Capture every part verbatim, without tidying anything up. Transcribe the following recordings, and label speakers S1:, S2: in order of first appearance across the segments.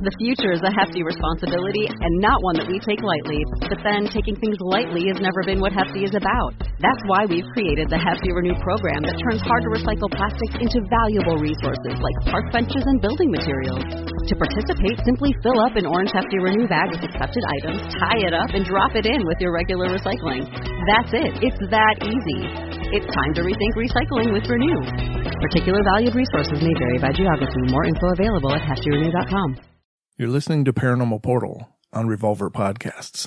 S1: The future is a hefty responsibility and not one that we take lightly. But then, taking things lightly has never been what Hefty is about. That's why we've created the Hefty Renew program that turns hard-to-recycle plastics into valuable resources like park benches and building materials. To participate, simply fill up an orange Hefty Renew bag with accepted items, tie it up, and drop it in with your regular recycling. That's it. It's that easy. It's time to rethink recycling with Renew. Particular valued resources may vary by geography. More info available at hefty renew dot com.
S2: You're listening to Paranormal Portal on Revolver Podcasts.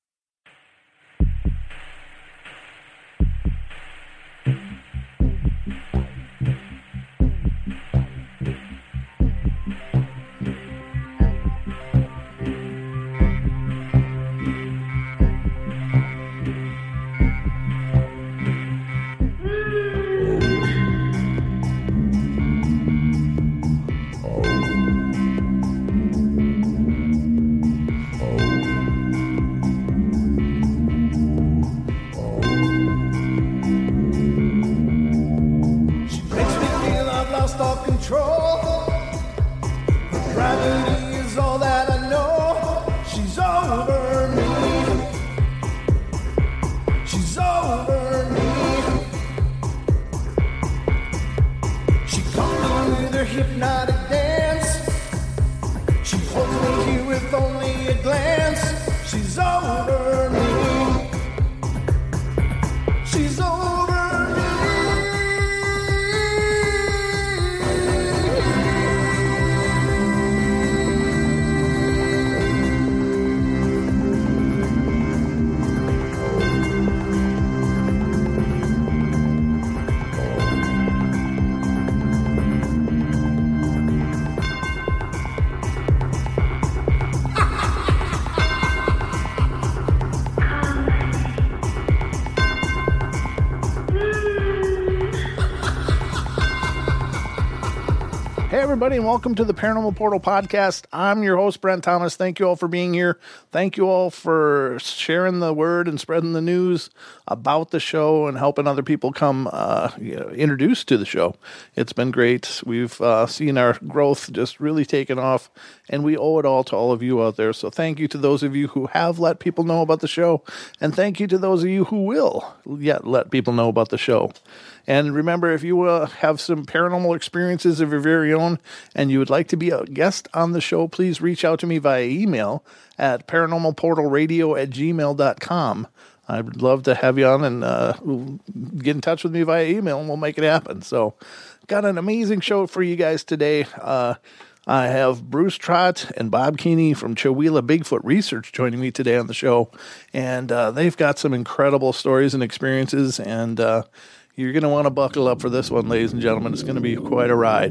S2: Hey, everybody, and welcome to the Paranormal Portal Podcast. I'm your host, Brent Thomas. Thank you all for being here. Thank you all for sharing the word and spreading the news about the show and helping other people come uh, you know, introduced to the show. It's been great. We've uh, seen our growth just really taken off, and we owe it all to all of you out there. So thank you to those of you who have let people know about the show, and thank you to those of you who will yet let people know about the show. And remember, if you uh, have some paranormal experiences of your very own and you would like to be a guest on the show, please reach out to me via email at paranormalportalradio at gmail dot com. I'd love to have you on and uh, get in touch with me via email, and we'll make it happen. So got an amazing show for you guys today. Uh, I have Bruce Trott and Bob Keeney from Chewelah Bigfoot Research joining me today on the show. And uh, they've got some incredible stories and experiences, and uh, you're going to want to buckle up for this one, ladies and gentlemen. It's going to be quite a ride.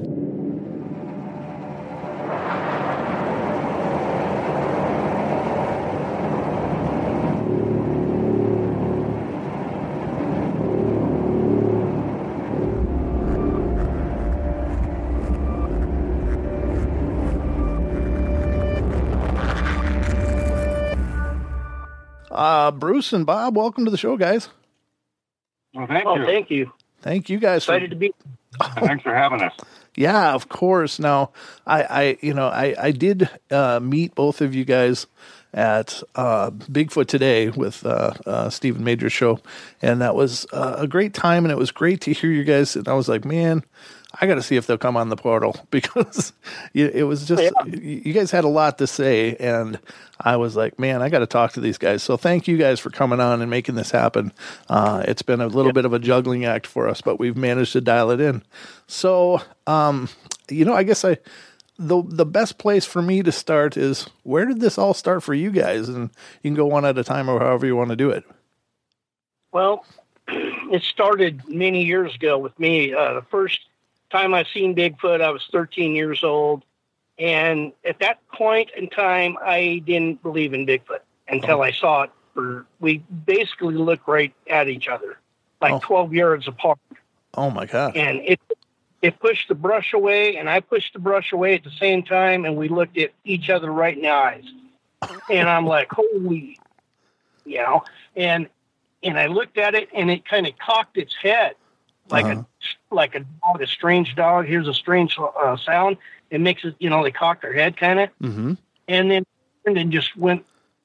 S2: Uh, Bruce and Bob, welcome to the show, guys.
S3: Well, thank
S4: oh,
S3: you.
S4: thank you.
S2: Thank you guys.
S4: Excited
S2: for,
S4: to be.
S3: Thanks for having us.
S2: Yeah, of course. Now, I, I you know, I, I did uh, meet both of you guys at uh, Bigfoot Today with uh, uh, Stephen Major's show, and that was uh, a great time, and it was great to hear you guys. And I was like, man, I got to see if they'll come on the portal, because it was just, yeah. You guys had a lot to say, and I was like, man, I got to talk to these guys. So thank you guys for coming on and making this happen. Uh, it's been a little yeah. bit of a juggling act for us, but we've managed to dial it in. So, um, you know, I guess I, the the best place for me to start is, where did this all start for you guys? And you can go one at a time or however you want to do it.
S4: Well, it started many years ago with me. Uh, the first time I seen Bigfoot, I was thirteen years old. And at that point in time, I didn't believe in Bigfoot until oh. I saw it. For, we basically looked right at each other, like oh. twelve yards apart.
S2: Oh, my God.
S4: And it it pushed the brush away, and I pushed the brush away at the same time, and we looked at each other right in the eyes. And I'm like, holy, you know. And and I looked at it, and it kind of cocked its head like uh-huh. a like a dog, a strange dog. Here's a strange uh, sound. it makes it, you know, they cock their head kind of.
S2: Mm-hmm.
S4: And then, and then just went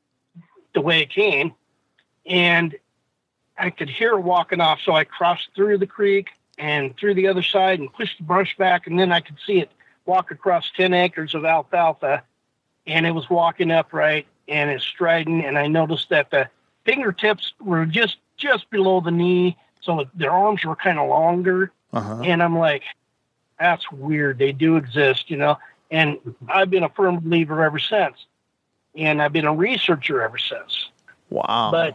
S4: the way it came. And I could hear her walking off. So I crossed through the creek and through the other side and pushed the brush back. And then I could see it walk across ten acres of alfalfa. And it was walking upright and it's striding. And I noticed that the fingertips were just, just below the knee. So their arms were kind of longer.
S2: Uh-huh.
S4: And I'm like, that's weird. They do exist, you know. And I've been a firm believer ever since. And I've been a researcher ever since.
S2: Wow.
S4: But,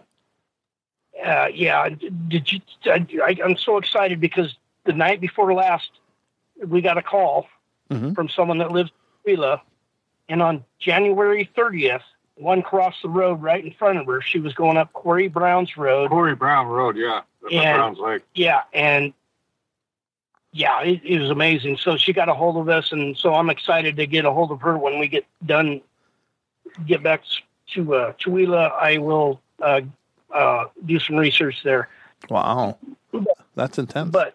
S4: uh, yeah, did you? I, I'm so excited because the night before last, we got a call
S2: mm-hmm.
S4: from someone that lives in Wheeler. And on January thirtieth, one crossed the road right in front of her. She was going up Corey Brown's Road.
S3: Corey Brown Road, yeah. That's
S4: and,
S3: Brown's Lake.
S4: Yeah, and yeah, it, it was amazing. So she got a hold of us, and so I'm excited to get a hold of her when we get done, get back to uh, Chihuahua. I will uh, uh, do some research there.
S2: Wow. That's intense.
S4: But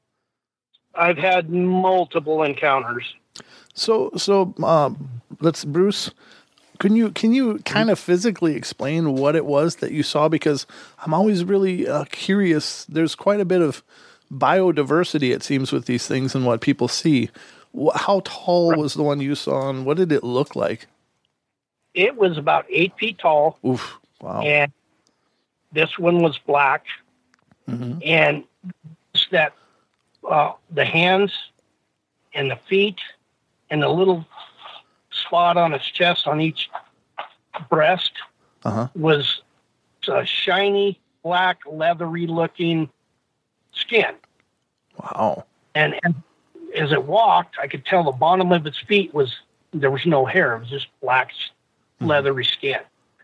S4: I've had multiple encounters.
S2: So, so um, let's, Bruce, can you can you kind of physically explain what it was that you saw? Because I'm always really uh, curious. There's quite a bit of biodiversity, it seems, with these things and what people see. How tall was the one you saw, and what did it look like?
S4: It was about eight feet tall.
S2: Oof! Wow.
S4: And this one was black,
S2: mm-hmm.
S4: and that uh, the hands and the feet and the little spot on its chest on each breast
S2: uh-huh.
S4: was a shiny, black, leathery-looking skin.
S2: Wow.
S4: And, and as it walked, I could tell the bottom of its feet was, there was no hair. It was just black, mm-hmm. leathery skin.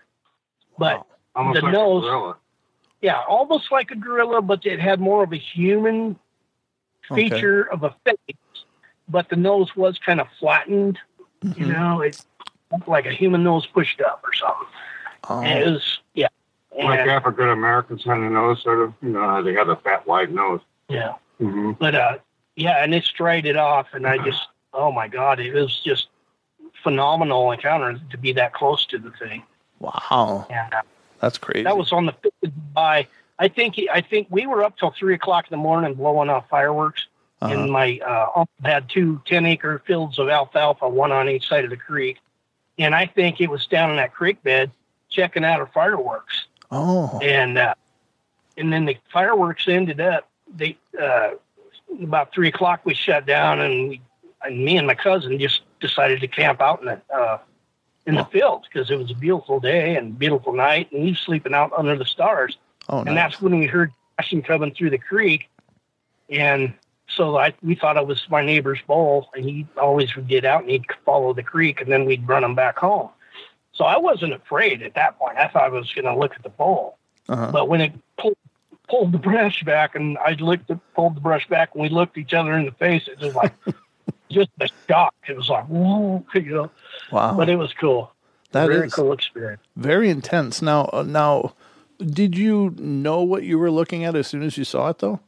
S4: But
S3: wow. Almost
S4: the
S3: like
S4: nose,
S3: a gorilla.
S4: Yeah, almost like a gorilla, but it had more of a human feature okay. of a face. But the nose was kind of flattened. Mm-hmm. You know, it looked like a human nose pushed up or something.
S2: Oh.
S4: And it was, yeah. And,
S3: like African Americans on the nose, sort of. You know, they have a fat, wide nose.
S4: Yeah.
S3: Mm-hmm.
S4: But, uh, yeah, and it strayed it off, and I just, oh, my God, it was just phenomenal encounter to be that close to the thing.
S2: Wow.
S4: And, uh,
S2: that's crazy.
S4: That was on the fifth of July. I think, I think we were up till three o'clock in the morning blowing off fireworks. Uh-huh. And my uh, uncle had two ten-acre fields of alfalfa, one on each side of the creek. And I think it was down in that creek bed checking out our fireworks.
S2: Oh.
S4: And uh, and then the fireworks ended up, they uh, about three o'clock we shut down, and, we, and me and my cousin just decided to camp out in the, uh, in the field because it was a beautiful day and beautiful night, and he was sleeping out under the stars.
S2: Oh, nice.
S4: And that's when we heard crashing coming through the creek. And so I, we thought it was my neighbor's bull, and he always would get out and he'd follow the creek, and then we'd run him back home. So I wasn't afraid at that point. I thought I was going to look at the bull.
S2: Uh-huh.
S4: But when it pulled, pulled the brush back, and I looked at, pulled the brush back, and we looked each other in the face, it was like just a shock. It was like, whoa, you know.
S2: Wow.
S4: But it was cool.
S2: That
S4: Very
S2: is
S4: cool experience.
S2: Very intense. Now, uh, now, did you know what you were looking at as soon as you saw it, though?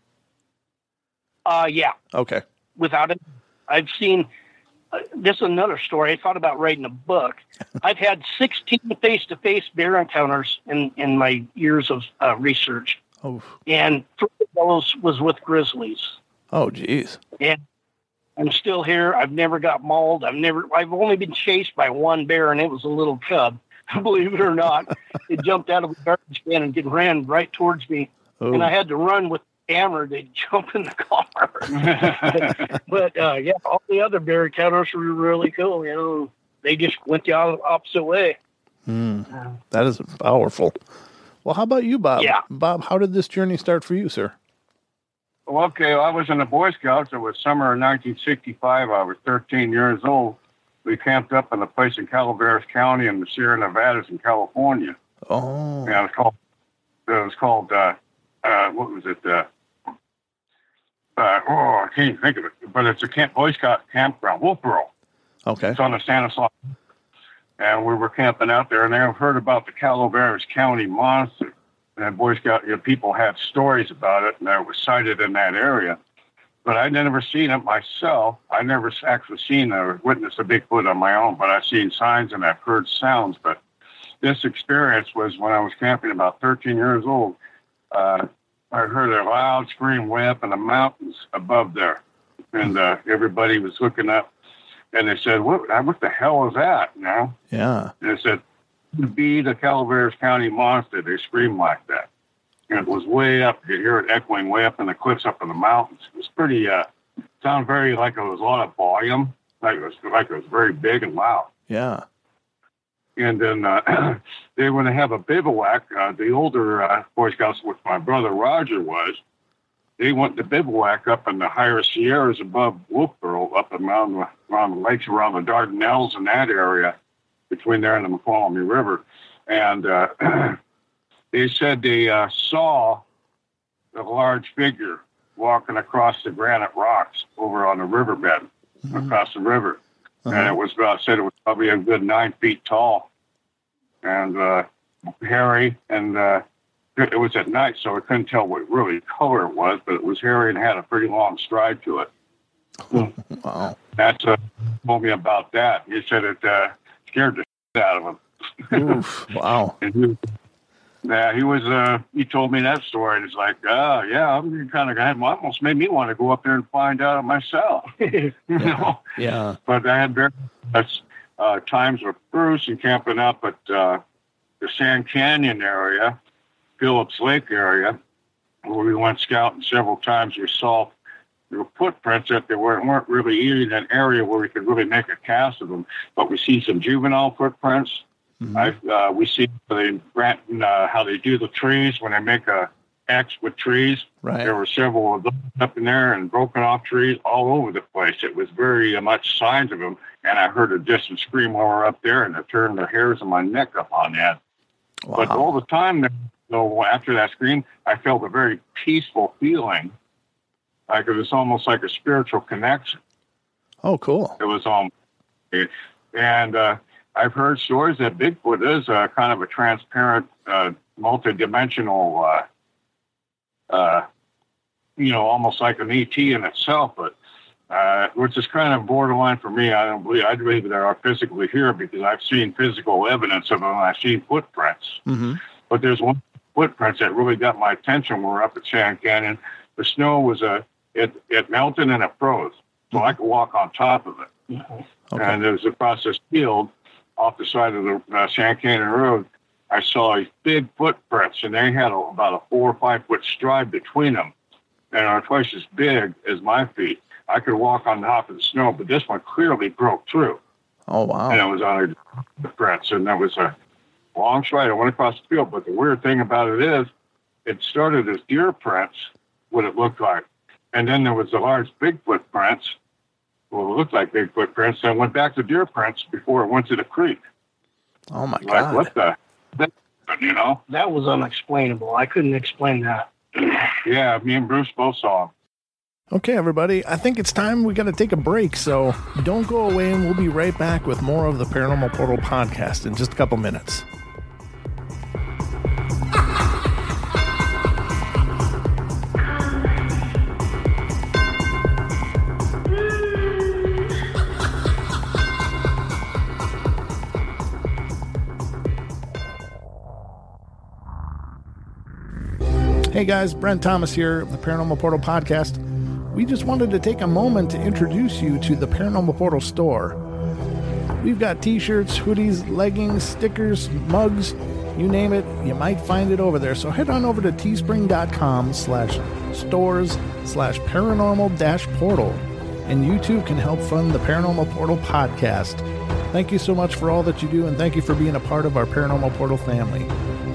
S4: Uh, yeah.
S2: Okay.
S4: Without it, I've seen, uh, this is another story. I thought about writing a book. I've had sixteen face-to-face bear encounters in, in my years of uh, research.
S2: Oh.
S4: And three of those was with grizzlies.
S2: Oh, geez.
S4: And I'm still here. I've never got mauled. I've never, I've only been chased by one bear, and it was a little cub. Believe it or not, it jumped out of a garbage can and it ran right towards me. Oh. And I had to run with the camera to jump in the car. But, uh, yeah, all the other bear encounters were really cool. You know, they just went the opposite way.
S2: Mm. Uh, that is powerful. Well, how about you, Bob?
S4: Yeah.
S2: Bob, how did this journey start for you, sir?
S3: Well, okay, well, I was in the Boy Scouts. It was summer of nineteen sixty-five. I was thirteen years old. We camped up in a place in Calaveras County in the Sierra Nevadas in California.
S2: Oh.
S3: Yeah, it was called, it was called, uh, uh, what was it? Uh, uh, oh, I can't even think of it. But it's a camp, Boy Scout campground, Wolfboro.
S2: Okay.
S3: It's on the Stanislaus. And we were camping out there, and I heard about the Calaveras County monster. And Boy Scout, you know, people had stories about it, and it was sighted in that area. but I'd never seen it myself. I never actually seen or witnessed a Bigfoot on my own, but I've seen signs and I've heard sounds. But this experience was when I was camping about thirteen years old. Uh, I heard a loud scream way up in the mountains above there. And uh, everybody was looking up. And they said, what, what the hell is that, you know?
S2: Yeah.
S3: And they said, to be the Calaveras County monster, they screamed like that. And it was way up. You hear it echoing way up in the cliffs up in the mountains. It was pretty, uh, sounded very like it was a lot of volume, like it was, like it was very big and loud.
S2: Yeah.
S3: And then uh, they were going to have a bivouac. Uh, the older uh, Boy Scouts, which my brother Roger was, they went to bivouac up in the higher Sierras above Wolfboro, up around, around the lakes around the Dardanelles in that area, between there and the Mokelumne River. And uh, they said they uh, saw a large figure walking across the granite rocks over on the riverbed, mm-hmm. across the river. Uh-huh. And it was uh, said it was probably a good nine feet tall, and uh, hairy, and uh, it was at night, so I couldn't tell what really color it was, but it was hairy and had a pretty long stride to it.
S2: Wow!
S3: That's uh, told me about that. He said it uh, scared the shit out of him.
S2: Oof, wow!
S3: And he, yeah, he was. Uh, he told me that story, and it's like, oh yeah, I'm kind of guy. Almost made me want to go up there and find out myself. you
S2: yeah.
S3: know.
S2: Yeah.
S3: But I had various uh, times with Bruce and camping up at uh, the Sand Canyon area, Phillips Lake area, where we went scouting several times. We saw there were footprints that they weren't, weren't really in an area where we could really make a cast of them. But we see some juvenile footprints. Mm-hmm. I, uh, we see they, uh, how they do the trees when they make a X with trees.
S2: Right.
S3: There were several of them up in there and broken off trees all over the place. It was very uh, much signs of them. And I heard a distant scream while we were up there, and it turned the hairs on my neck up on that. Wow. But all the time, though, after that scream, I felt a very peaceful feeling. Like it was almost like a spiritual connection.
S2: Oh, cool.
S3: It was um, it, and uh, I've heard stories that Bigfoot is a kind of a transparent, uh, multi-dimensional, uh, uh, you know, almost like an E T in itself, but uh, which is kind of borderline for me. I don't believe I believe they are physically here because I've seen physical evidence of them. I've seen footprints,
S2: mm-hmm.
S3: but there's one footprints that really got my attention. When we're up at Sand Canyon. The snow was a it it melted and it froze, so I could walk on top of it. Okay. And it was across this field off the side of the uh, Sand Canyon Road. I saw these big footprints, and they had a, about a four or five foot stride between them, and are twice as big as my feet. I could walk on top of the snow, but this one clearly broke through.
S2: Oh wow!
S3: And it was on a footprints, and that was a long stride. I went across the field, but the weird thing about it is, it started as deer prints, what it looked like, and then there was the large Bigfoot prints. Well, it looked like Bigfoot prints, and went back to deer prints before it went to the creek.
S2: Oh my
S3: like,
S2: God!
S3: Like what the? You know,
S4: that was unexplainable. I couldn't explain that.
S3: Yeah, me and Bruce both saw him.
S2: Okay, everybody, I think it's time we got to take a break, so don't go away, and we'll be right back with more of the Paranormal Portal podcast in just a couple minutes. Hey guys, Brent Thomas here of the Paranormal Portal Podcast. We just wanted to take a moment to introduce you to the Paranormal Portal store. We've got t-shirts, hoodies, leggings, stickers, mugs, you name it, you might find it over there. So head on over to teespring.com slash stores slash paranormal dash portal, and you too can help fund the Paranormal Portal Podcast. Thank you so much for all that you do, and thank you for being a part of our Paranormal Portal family.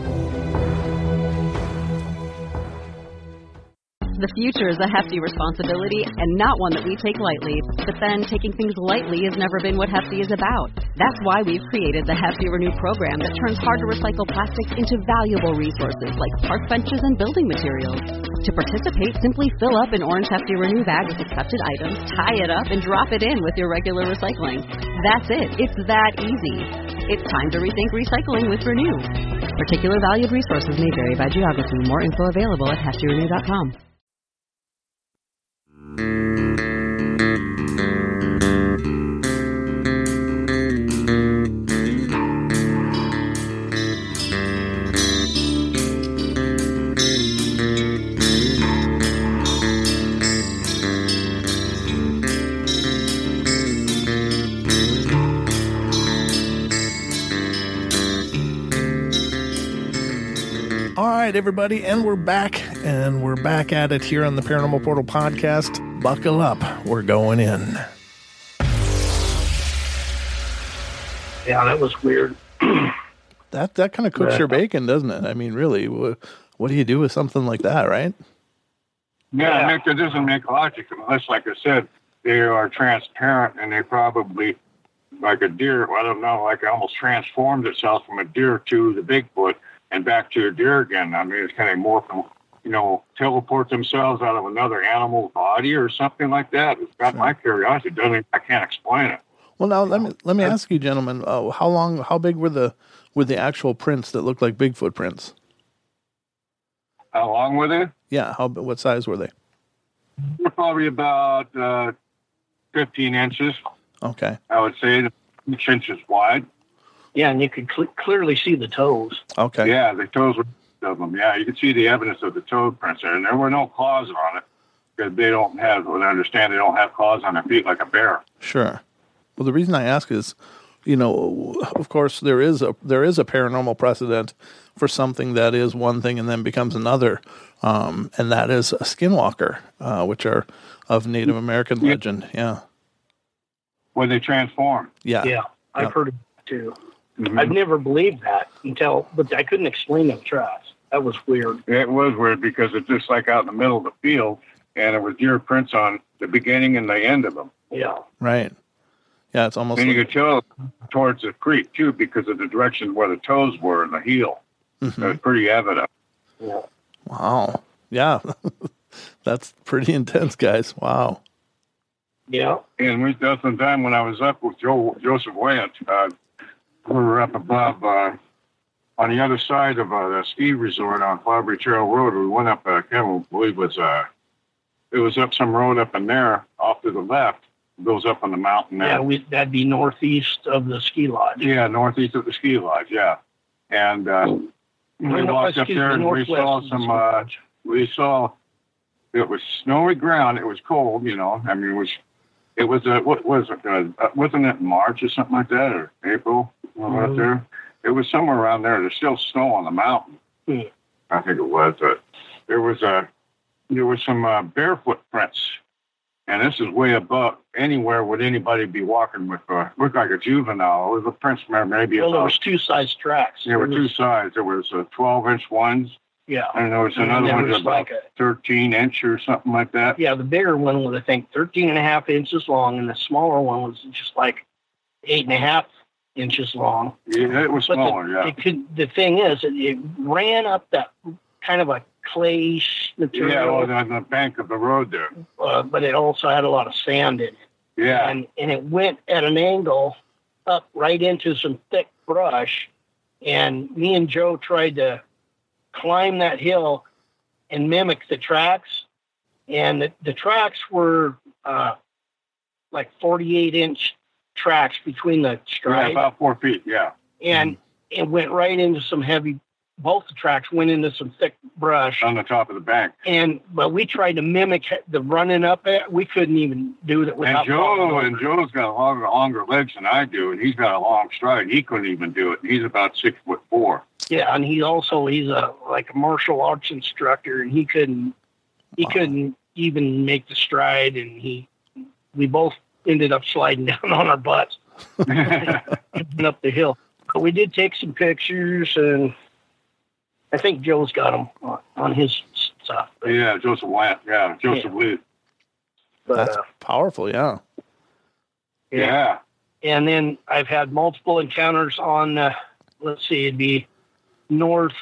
S1: The future is a hefty responsibility and not one that we take lightly. But then, taking things lightly has never been what Hefty is about. That's why we've created the Hefty Renew program that turns hard-to-recycle plastics into valuable resources like park benches and building materials. To participate, simply fill up an orange Hefty Renew bag with accepted items, tie it up, and drop it in with your regular recycling. That's it. It's that easy. It's time to rethink recycling with Renew. Particular valued resources may vary by geography. More info available at hefty renew dot com.
S2: right, everybody, and we're back, and we're back at it here on the Paranormal Portal podcast. Buckle up. We're going in.
S4: Yeah, that was weird.
S2: That that kind of cooks
S4: Yeah.
S2: your bacon, doesn't it? I mean, really, what, what do you do with something like that, right?
S3: Yeah,
S4: Yeah.
S3: it, make, it doesn't make logic unless, like I said, they are transparent and they probably, like a deer, I don't know, like almost transformed itself from a deer to the Bigfoot and back to a deer again. I mean, it's kind of more from, you know, teleport themselves out of another animal's body or something like that. It's got my curiosity. It doesn't, I can't explain it.
S2: Well, now let me let me ask you, gentlemen, uh, how long, how big were the were the actual prints that looked like Bigfoot prints?
S3: How long were they?
S2: Yeah, how what size were they?
S3: They're probably about uh, fifteen inches,
S2: Okay,
S3: I would say, six inches wide.
S4: Yeah, and you could cl- clearly see the toes.
S2: okay,
S3: Yeah, the toes were of them. Yeah, you could see the evidence of the toe prints there, and there were no claws on it because they don't have, what I understand, they don't have claws on their feet like a bear.
S2: sure. Well, the reason I ask is, you know, of course, there is a there is a paranormal precedent for something that is one thing and then becomes another, um, and that is a skinwalker, uh, which are of Native American
S3: Yeah.
S2: legend. Yeah,
S3: When they transform.
S2: yeah,
S4: Yeah, I've
S2: Yeah.
S4: heard of it too.
S3: Mhm.
S4: I've never believed that until, but I couldn't explain them tracks. That was weird.
S3: It was weird because it's just like out in the middle of the field, and it was deer prints on the beginning and the end of them.
S4: Yeah.
S2: right. Yeah, it's almost
S3: And you
S2: like,
S3: could tell towards the creek, too, because of the direction where the toes were and the heel.
S2: Mhm.
S3: It was pretty evident.
S4: Yeah.
S2: wow, yeah, that's pretty intense, guys. Wow.
S4: Yeah.
S3: And we did some time when I was up with Joe Joseph Wyatt. Uh, we were up above uh, on the other side of uh, the ski resort on Flowery Trail Road. We went up, uh, I can't believe it was, uh, it was up some road up in there off to the left. It goes up on the mountain there.
S4: Yeah, we, that'd be northeast of the ski lodge.
S3: Yeah, northeast of the ski lodge, yeah. And uh, we
S4: No,
S3: walked up
S4: excuse
S3: there
S4: me,
S3: and we
S4: northwest
S3: saw
S4: of the
S3: some,
S4: ski
S3: uh,
S4: lodge.
S3: we saw, it was snowy ground. It was cold, you know. I mean, it was, it was, uh, what was it, uh, uh, wasn't it March or something like that, or April, when we were up
S4: Mhm.
S3: there? It was somewhere around there. There's still snow on the mountain.
S4: Hmm.
S3: I think it was. But there was a, there was some uh, barefoot prints. And this is way above anywhere would anybody be walking with, uh, looked like a juvenile. It was a prince, maybe
S4: Well, there
S3: about,
S4: was two size tracks.
S3: there were
S4: There
S3: two
S4: was-
S3: sides. There was uh, twelve inch ones,
S4: Yeah.
S3: and there was
S4: And
S3: another
S4: there
S3: one
S4: was
S3: about
S4: like a,
S3: thirteen inch or something like that.
S4: yeah, the bigger one was, I think, thirteen and a half inches long, and the smaller one was just like eight and a half inches long.
S3: Yeah, it was
S4: But
S3: smaller,
S4: the,
S3: yeah.
S4: it could, the thing is, it, it ran up that kind of a clay
S3: Yeah,
S4: material,
S3: well, on the bank of the road there.
S4: uh, but it also had a lot of sand in it.
S3: Yeah,
S4: And, and it went at an angle up right into some thick brush. And me and Joe tried to climb that hill and mimic the tracks. And the, the tracks were uh, like forty-eight inch tracks between the
S3: yeah,
S4: strides.
S3: about four feet, yeah.
S4: And it went right into some heavy, both the tracks went into some thick brush.
S3: On the top of the bank.
S4: And, but we tried to mimic the running up it. We couldn't even do it without
S3: And Joe,
S4: falling over.
S3: and Joe's got longer, longer legs than I do, and he's got a long stride. He couldn't even do it. He's about six foot four.
S4: Yeah, and he also he's a like a martial arts instructor, and he couldn't he
S2: Wow.
S4: couldn't even make the stride, and he we both ended up sliding down on our butts and up the hill. But we did take some pictures, and I think Joe's got them on, on his stuff. But,
S3: Yeah, Joseph Wyatt. Yeah, Joseph
S4: Yeah.
S3: Lee.
S4: but,
S2: That's
S4: uh,
S2: powerful. Yeah.
S3: Yeah.
S4: and then I've had multiple encounters on, uh, let's see, it'd be northeast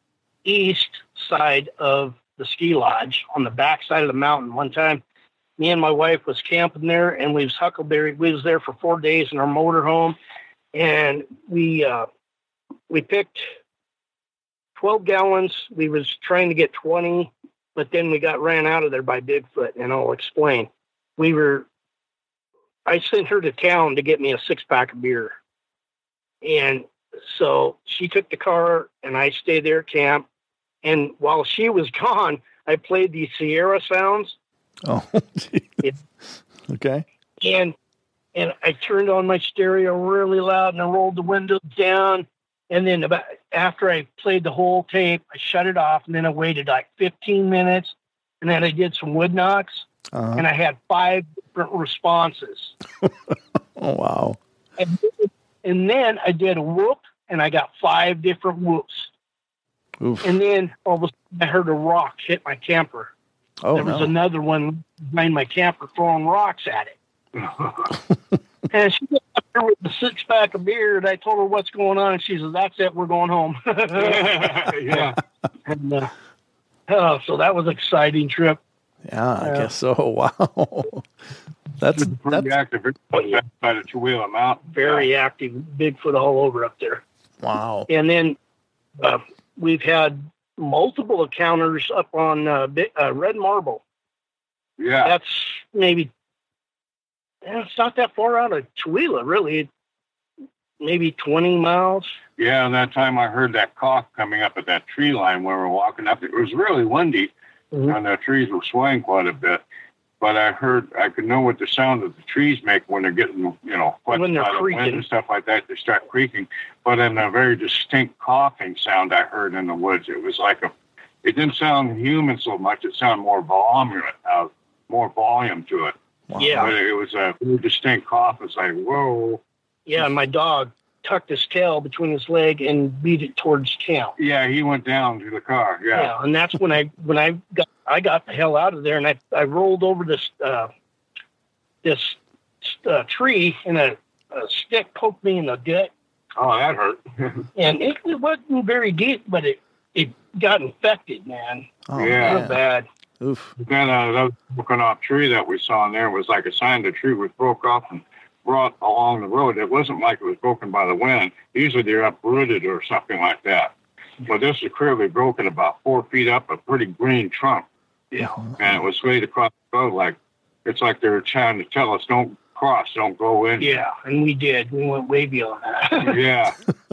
S4: side of the ski lodge on the back side of the mountain. One time, me and my wife was camping there, and we was huckleberry. We was there for four days in our motorhome, and we uh, we picked twelve gallons. We was trying to get twenty, but then we got ran out of there by Bigfoot, and I'll explain. We were. I sent her to town to get me a six pack of beer, and so she took the car, and I stayed there at camp. And while she was gone, I played these Sierra sounds,
S2: Oh,
S4: It-
S2: okay.
S4: and and I turned on my stereo really loud, and I rolled the windows down. And then about after I played the whole tape, I shut it off, and then I waited like fifteen minutes, and then I did some wood knocks, uh-huh. and I had five different responses.
S2: Oh, wow.
S4: And, and then I did a whoop, and I got five different whoops.
S2: Oof.
S4: And then all of a sudden I heard a rock hit my camper.
S2: Oh,
S4: there was
S2: no.
S4: another one behind my camper throwing rocks at it. And she got up there with a six pack of beer, and I told her what's going on, and she says, "That's it, we're going home."
S3: Yeah.
S4: And, uh, oh, so that was an exciting trip.
S2: Yeah, I
S4: uh,
S2: guess so. Wow. That's
S3: pretty
S2: that's
S3: active by the Chewelah Mountain.
S4: Very yeah. active, Bigfoot all over up there.
S2: Wow.
S4: And then uh, we've had multiple encounters up on uh, uh, Red Marble.
S3: Yeah.
S4: That's maybe, it's not that far out of Chewelah, really. Maybe twenty miles.
S3: Yeah, and that time I heard that cough coming up at that tree line where we were walking up. It was really windy, mm-hmm. and the trees were swaying quite a bit. But I heard, I could know what the sound of the trees make when they're getting, you know, wet by the wind and stuff like that. They start creaking. But in a very distinct coughing sound I heard in the woods. It was like a, it didn't sound human so much. It sounded more volume, uh, more volume to it.
S2: Wow.
S4: Yeah.
S3: But it was a very distinct cough. It's like, whoa.
S4: Yeah, and my dog tucked his tail between his leg and beat it towards camp.
S3: Yeah, he went down to the car. Yeah.
S4: Yeah, and that's when I when I got I got the hell out of there, and I I rolled over this uh, this uh, tree, and a, a stick poked me in the gut.
S3: Oh, that hurt.
S4: And it, it wasn't very deep, but it it got infected, man.
S2: Oh,
S3: yeah.
S4: Real bad.
S2: Oof.
S3: Then uh, that broken off tree that we saw in there was like a sign the tree was broke off and brought along the road. It wasn't like it was broken by the wind. Usually they're uprooted or something like that. But this is clearly broken about four feet up, a pretty green trunk.
S4: Yeah.
S3: And it was laid across the road like, it's like they were trying to tell us, don't cross, don't go in.
S4: Yeah, and we did. We went way beyond that.
S3: Yeah.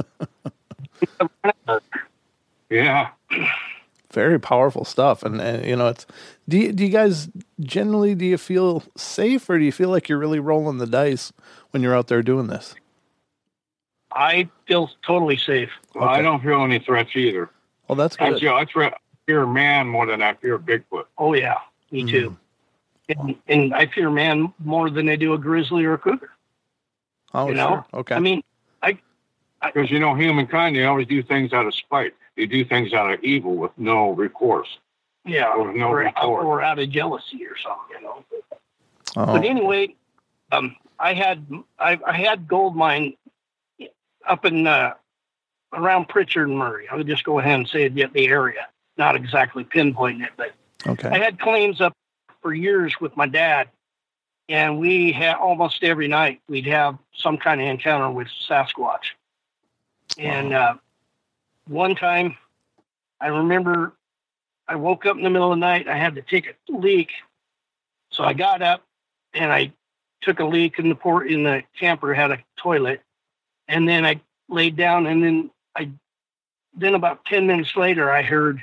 S3: Yeah.
S2: Very powerful stuff. And, and you know, it's, do you, do you guys generally, do you feel safe, or do you feel like you're really rolling the dice when you're out there doing this?
S4: I feel totally safe.
S3: Well, okay. I don't feel any threats either.
S2: Well, that's good.
S3: Actually, I fear, fear man more than I fear Bigfoot.
S4: Oh, yeah. Me too. Mm. And, and I fear man more than I do a grizzly or a cougar.
S2: Oh,
S4: you
S2: sure.
S4: know?
S2: Okay.
S4: I mean, I...
S3: Because, you know, humankind, they always do things out of spite. They do things out of evil with no recourse.
S4: Yeah,
S3: or, no
S4: or, or out of jealousy or something, you know.
S2: Oh.
S4: But anyway, um, I had I, I had gold mine up in uh, around Pritchard and Murray. I would just go ahead and say the, the area, not exactly pinpointing it, but
S2: okay.
S4: I had claims up for years with my dad, and we had almost every night we'd have some kind of encounter with Sasquatch. And
S2: wow.
S4: uh, one time, I remember I woke up in the middle of the night. I had to take a leak, so I got up and I took a leak in the port in the camper. Had a toilet, and then I laid down. And then I, then about ten minutes later, I heard,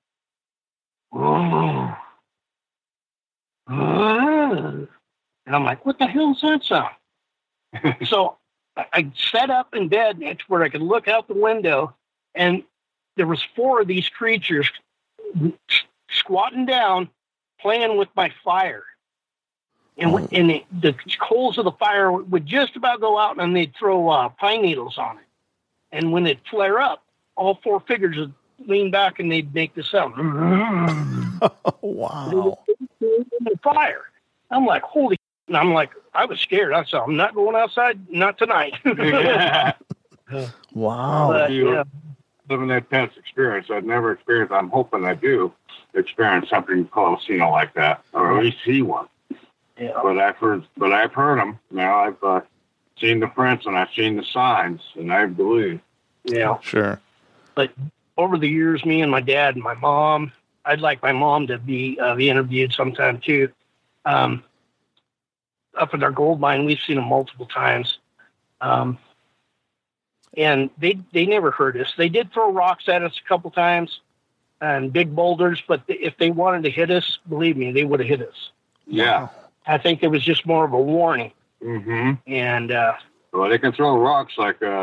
S4: "Oh, oh," and I'm like, "What the hell is that sound?" So I sat up in bed next where I could look out the window, and there was four of these creatures squatting down, playing with my fire. And, oh. and the, the coals of the fire would just about go out, and they'd throw uh, pine needles on it. And when it'd flare up, all four figures would lean back, and they'd make the sound.
S2: Oh, wow.
S4: The fire. I'm like, holy. And I'm like, I was scared. I said, I'm not going outside, not tonight.
S2: Wow.
S4: But, yeah.
S3: Living that past experience, I've never experienced. I'm hoping I do experience something close, you know, like that, or at least see one.
S4: Yeah.
S3: But I've heard, but I've heard them. You know, I've uh, seen the prints and I've seen the signs, and I believe.
S4: Yeah,
S2: sure.
S4: But over the years, me and my dad and my mom, I'd like my mom to be uh, be interviewed sometime too. Um, up at our gold mine, we've seen them multiple times. Um, and they they never hurt us. They did throw rocks at us a couple times and big boulders, but if they wanted to hit us, believe me, they would have hit us.
S3: Yeah.
S4: I think it was just more of a warning.
S3: Mm-hmm.
S4: And, uh,
S3: well, they can throw rocks like, uh,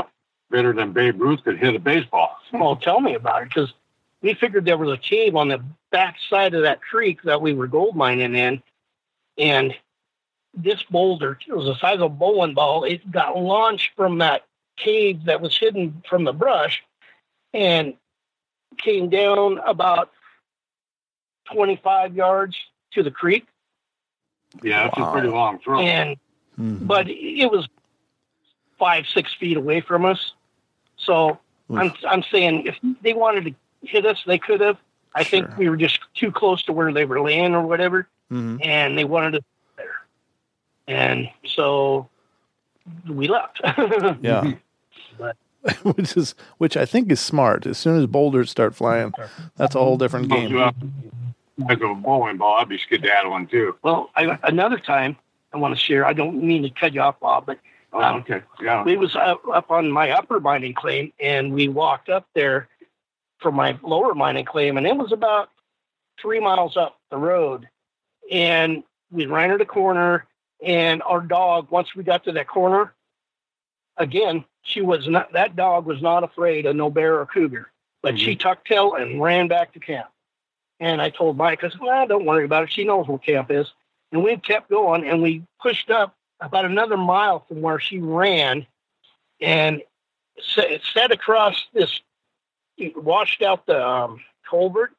S3: better than Babe Ruth could hit a baseball.
S4: Well, tell me about it, because we figured there was a cave on the back side of that creek that we were gold mining in, and this boulder, it was the size of a bowling ball. It got launched from that cave that was hidden from the brush and came down about twenty-five yards to the creek.
S3: Yeah, that's
S2: Wow.
S3: a pretty long throw.
S4: And
S2: Mhm.
S4: but it was five, six feet away from us. So
S2: Oof.
S4: I'm I'm saying if they wanted to hit us, they could have. I think
S2: Sure.
S4: we were just too close to where they were laying or whatever,
S2: Mhm.
S4: and they wanted us there. And so we left.
S2: Yeah.
S4: But
S2: which is which I think is smart. As soon as boulders start flying, that's a whole different game.
S3: Like a bowling ball, I'd be skedaddling too.
S4: well, I, another time I want to share. I don't mean to cut you off, Bob, but
S3: Oh,
S4: um,
S3: okay. Yeah.
S4: we was up, up on my upper mining claim, and we walked up there for my lower mining claim, and it was about three miles up the road. And we ran at a corner, and our dog, once we got to that corner, again, she was not, that dog was not afraid of no bear or cougar, but she tucked tail and ran back to camp. And I told Mike, I said, well, don't worry about it. She knows where camp is. And we kept going, and we pushed up about another mile from where she ran, and set, set across this, washed out the um, culvert.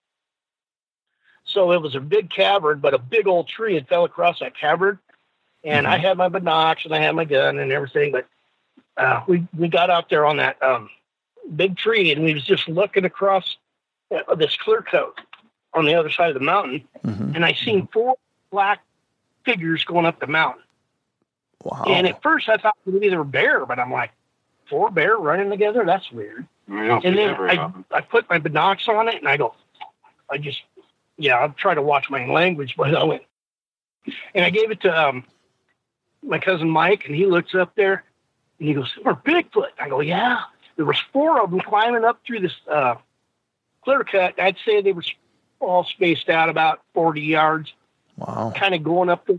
S4: So it was a big cavern, but a big old tree had fell across that cavern. And I had my binocs and I had my gun and everything, but uh, we, we got out there on that um, big tree, and we was just looking across uh, this clear coat on the other side of the mountain.
S2: Mhm.
S4: And I seen four black figures going up the mountain.
S2: Wow.
S4: And at first I thought it was either a bear, but I'm like, four bear running together? That's weird.
S3: We don't
S4: And
S3: see
S4: then
S3: that very
S4: I,
S3: often.
S4: I put my binocs on it, and I go, I just, yeah, I'll try to watch my language, but I went, and I gave it to um, my cousin Mike, and he looks up there, and he goes, "We're Bigfoot." I go, "Yeah." There was four of them climbing up through this uh, clear cut. I'd say they were all spaced out about forty yards,
S2: Wow.
S4: kind of going up the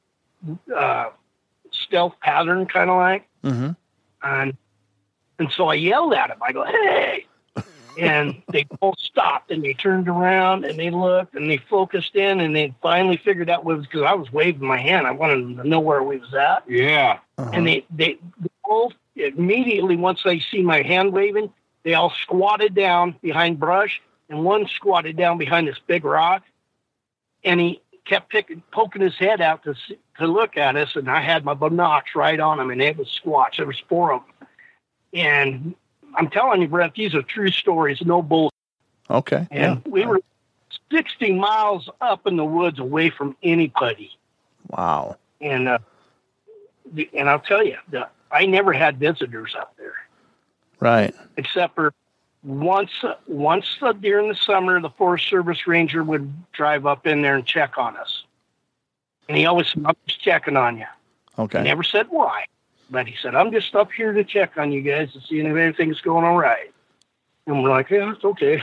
S4: uh, stealth pattern, kind of like.
S2: Mhm.
S4: And and so I yelled at him. I go, "Hey!" And they both stopped, and they turned around, and they looked, and they focused in, and they finally figured out what it was, because I was waving my hand. I wanted them to know where we was at.
S3: Yeah.
S2: Uh-huh.
S4: And they, they, they both immediately, once they see my hand waving, they all squatted down behind brush, and one squatted down behind this big rock, and he kept picking, poking his head out to see, to look at us, and I had my binocs right on him, and it was squatch. There was four of them. And I'm telling you, Brent, these are true stories, no bull.
S2: Okay.
S4: And
S2: Yeah.
S4: we were sixty miles up in the woods away from anybody.
S2: Wow.
S4: And uh, the, and I'll tell you, the, I never had visitors up there,
S2: Right.
S4: except for once. Once uh, during the summer, the Forest Service ranger would drive up in there and check on us. And he always said, "I'm just checking on you."
S2: Okay.
S4: He never said why, but he said, "I'm just up here to check on you guys to see if everything's going all right." And we're like, "Yeah, it's okay."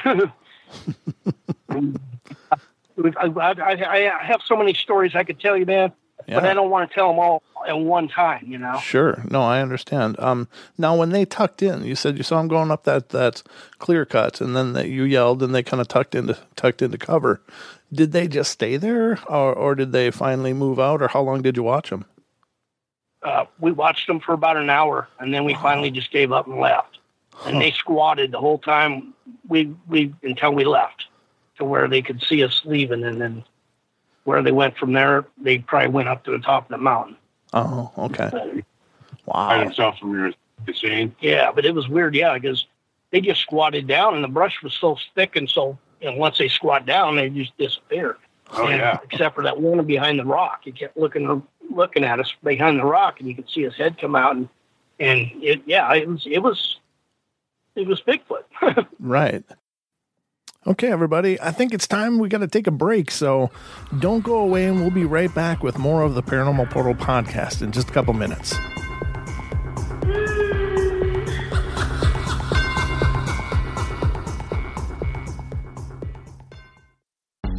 S4: I, I, I have so many stories I could tell you, man, but
S2: Yeah.
S4: I don't want to tell them all at one time, you know?
S2: Sure. No, I understand. Um, now, when they tucked in, you said you saw them going up that that clear cut, and then that you yelled, and they kind of tucked into tucked into cover. Did they just stay there, or or did they finally move out, or how long did you watch them?
S4: Uh, we watched them for about an hour, and then we finally just gave up and left. And they squatted the whole time we we until we left, to where they could see us leaving, and then where they went from there, they probably went up to the top of the mountain.
S2: Oh, okay.
S3: Hide
S2: Wow.
S3: himself from your the scene.
S4: Yeah, but it was weird, yeah, because they just squatted down, and the brush was so thick, and so you know, once they squat down, they just disappeared.
S3: Oh,
S4: And
S3: yeah.
S4: except for that one behind the rock, he kept looking looking at us behind the rock, and you could see his head come out, and and it yeah, it was it was it was Bigfoot.
S2: Right. Okay, everybody. I think it's time we got to take a break. So don't go away, and we'll be right back with more of the Paranormal Portal podcast in just a couple minutes.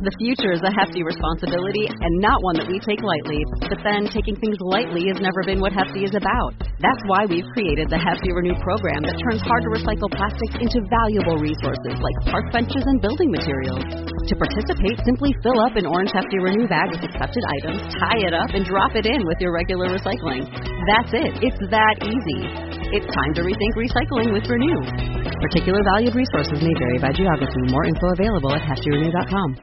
S1: The future is a hefty responsibility and not one that we take lightly. But then, taking things lightly has never been what Hefty is about. That's why we've created the Hefty Renew program that turns hard-to-recycle plastics into valuable resources like park benches and building materials. To participate, simply fill up an orange Hefty Renew bag with accepted items, tie it up, and drop it in with your regular recycling. That's it. It's that easy. It's time to rethink recycling with Renew. Particular valued resources may vary by geography. More info available at hefty renew dot com.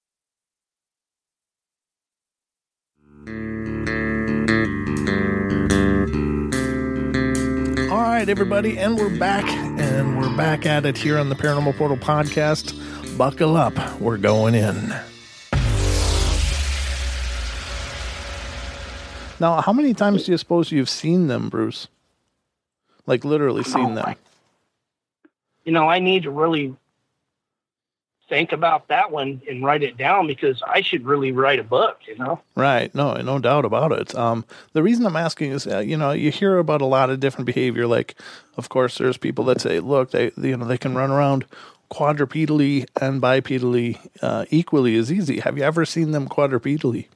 S2: All right, everybody, and we're back, and we're back at it here on the Paranormal Portal podcast. Buckle up. We're going in. Now, how many times do you suppose you've seen them, Bruce? Like, literally seen them?
S4: You know, I need to really think about that one and write it down because I should really write a book, you know?
S2: Right. No, no doubt about it. Um, the reason I'm asking is, uh, you know, you hear about a lot of different behavior. Like, of course, there's people that say, look, they, you know, they can run around quadrupedally and bipedally uh, equally as easy. Have you ever seen them quadrupedally?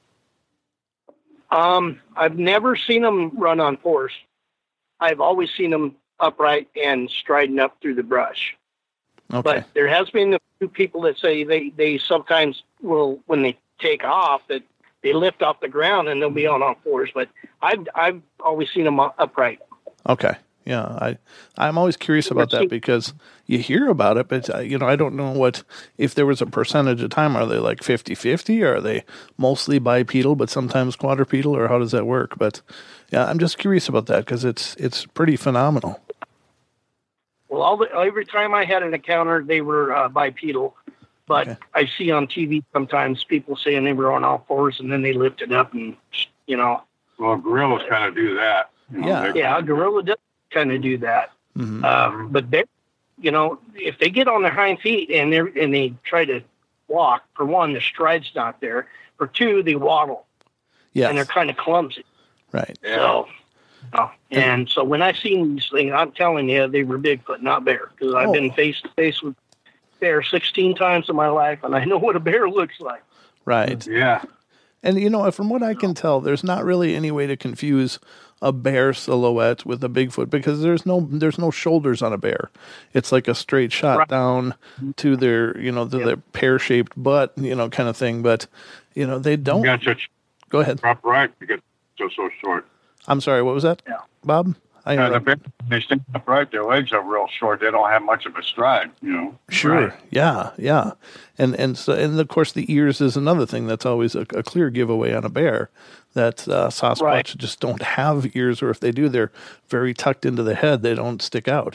S4: Um, I've never seen them run on fours. I've always seen them upright and striding up through the brush.
S2: Okay.
S4: But there has been a few people that say they, they sometimes will, when they take off, that they lift off the ground and they'll be on all fours. But I've I've always seen them upright.
S2: Okay. Yeah, I I'm always curious about that because you hear about it, but uh, you know, I don't know what if there was a percentage of time. Are they like fifty-fifty, or are they mostly bipedal but sometimes quadrupedal, or how does that work? But yeah, I'm just curious about that because it's it's pretty phenomenal.
S4: Well, all the, every time I had an encounter, they were uh, bipedal, but okay. I see on T V sometimes people saying they were on all fours and then they lift it up and you know.
S3: Well, gorillas kind of do that. You know,
S2: yeah,
S4: yeah, a gorilla does kind of do that. Mm-hmm. Um, but they, you know, if they get on their hind feet and they and they try to walk, for one, the stride's not there. For two, they waddle.
S2: Yeah,
S4: and they're kind of clumsy.
S2: Right.
S4: So, uh, and so when I seen these things, I'm telling you, they were Bigfoot, not bear, because I've oh. been face to face with bear sixteen times in my life, and I know what a bear looks like.
S2: Right.
S3: Yeah.
S2: And you know, from what I can tell, there's not really any way to confuse a bear silhouette with a Bigfoot because there's no there's no shoulders on a bear. It's like a straight shot right. down to their you know to yep. their pear shaped butt, you know, kind of thing. But you know, they don't.
S3: You such,
S2: Go ahead.
S3: Prop right because it's so so short.
S2: I'm sorry. What was that,
S4: yeah.
S2: Bob? I
S3: yeah, the bear, they stand upright. Their legs are real short. They don't have much of a stride, you know.
S2: Sure.
S3: Right.
S2: Yeah. Yeah. And and so and of course the ears is another thing that's always a, a clear giveaway on a bear. That uh, Sasquatch right. just don't have ears, or if they do, they're very tucked into the head. They don't stick out.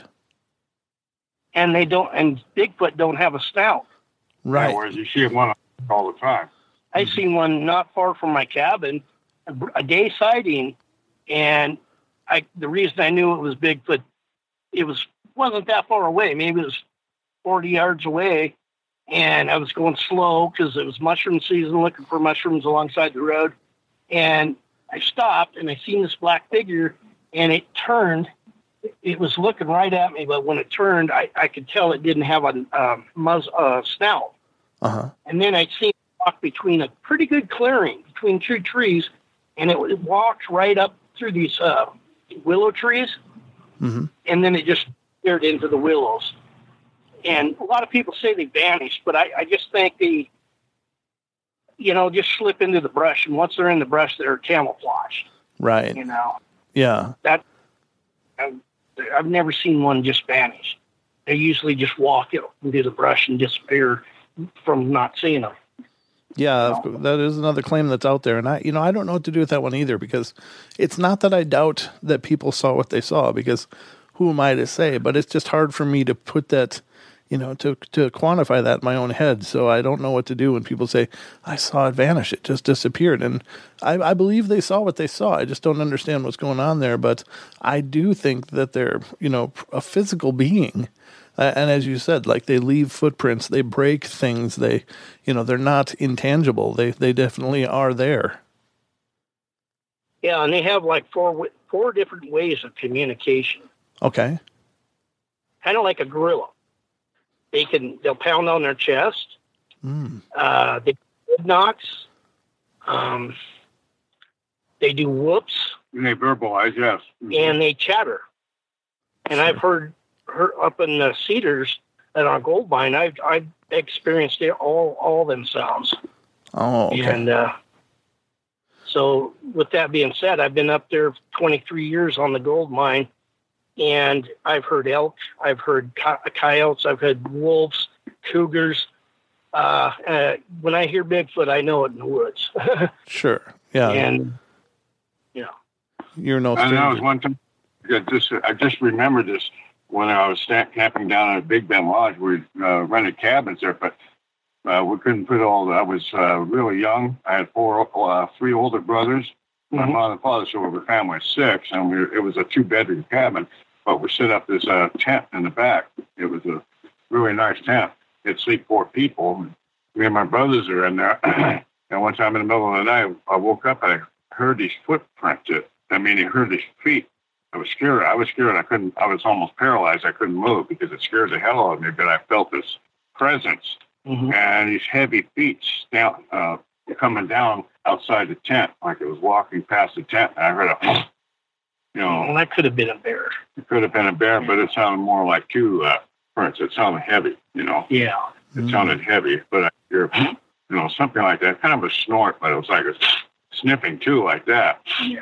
S4: And they don't. And Bigfoot don't have a snout.
S2: Right.
S3: Yeah, whereas you see one all the time.
S4: I mm-hmm. seen one not far from my cabin, a, a day sighting, and I. The reason I knew it was Bigfoot, it was wasn't that far away. Maybe it was forty yards away, and I was going slow because it was mushroom season, looking for mushrooms alongside the road. And I stopped, and I seen this black figure, and it turned. It was looking right at me, but when it turned, I, I could tell it didn't have a um, muzz, uh, snout.
S2: Uh-huh.
S4: And then I seen it walk between a pretty good clearing, between two trees, and it, it walked right up through these uh, willow trees,
S2: mm-hmm.
S4: and then it just stared into the willows. And a lot of people say they vanished, but I, I just think they... you know, just slip into the brush. And once they're in the brush, they're camouflaged.
S2: Right.
S4: You know?
S2: Yeah.
S4: That I've, I've never seen one just vanish. They usually just walk into the brush and disappear from not seeing them.
S2: Yeah,
S4: you know?
S2: That is another claim that's out there. And I, you know, I don't know what to do with that one either, because it's not that I doubt that people saw what they saw, because who am I to say? But it's just hard for me to put that, you know, to to quantify that in my own head. So I don't know what to do when people say, I saw it vanish. It just disappeared. And I, I believe they saw what they saw. I just don't understand what's going on there. But I do think that they're, you know, a physical being. Uh, and as you said, like, they leave footprints, they break things. They, you know, they're not intangible. They they definitely are there.
S4: Yeah, and they have like four four different ways of communication.
S2: Okay.
S4: Kind of like a gorilla. They can, they'll pound on their chest.
S2: Mm.
S4: Uh, they wood knocks. Um, they do whoops.
S3: And they verbalize, yes.
S4: Mm-hmm. And they chatter. And sure. I've heard, heard up in the cedars at our gold mine, I've, I've experienced it, all, all them sounds.
S2: Oh, okay.
S4: And uh, so with that being said, I've been up there twenty-three years on the gold mine, and I've heard elk, I've heard coyotes, I've heard wolves, cougars. Uh, uh, when I hear Bigfoot, I know it in the woods.
S2: Sure. Yeah.
S4: And, you know.
S2: You're no
S3: stranger.
S2: stranger.
S3: And that was one time, I just, I just remembered this when I was camping down at Big Bend Lodge. We uh, rented cabins there, but uh, we couldn't put all the, I was uh, really young. I had four, uh, three older brothers. My mm-hmm. mother and father, so we were a family of six, and we were, it was a two-bedroom cabin, but we set up this uh, tent in the back. It was a really nice tent. It'd sleep four people. Me and my brothers are in there, and one time in the middle of the night, I woke up and I heard these footprints. It, I mean, I heard these feet. I was scared. I was scared. I couldn't, I was almost paralyzed. I couldn't move because it scared the hell out of me, but I felt this presence. Mm-hmm. And these heavy feet down, uh, coming down outside the tent, like it was walking past the tent. And I heard a, you know.
S4: Well, that could have been a bear.
S3: It could have been a bear, but it sounded more like two uh, prints. It sounded heavy, you know.
S4: Yeah.
S3: It mm-hmm. sounded heavy, but I hear, you know, something like that. Kind of a snort, but it was like a sniffing too, like that.
S4: Yeah.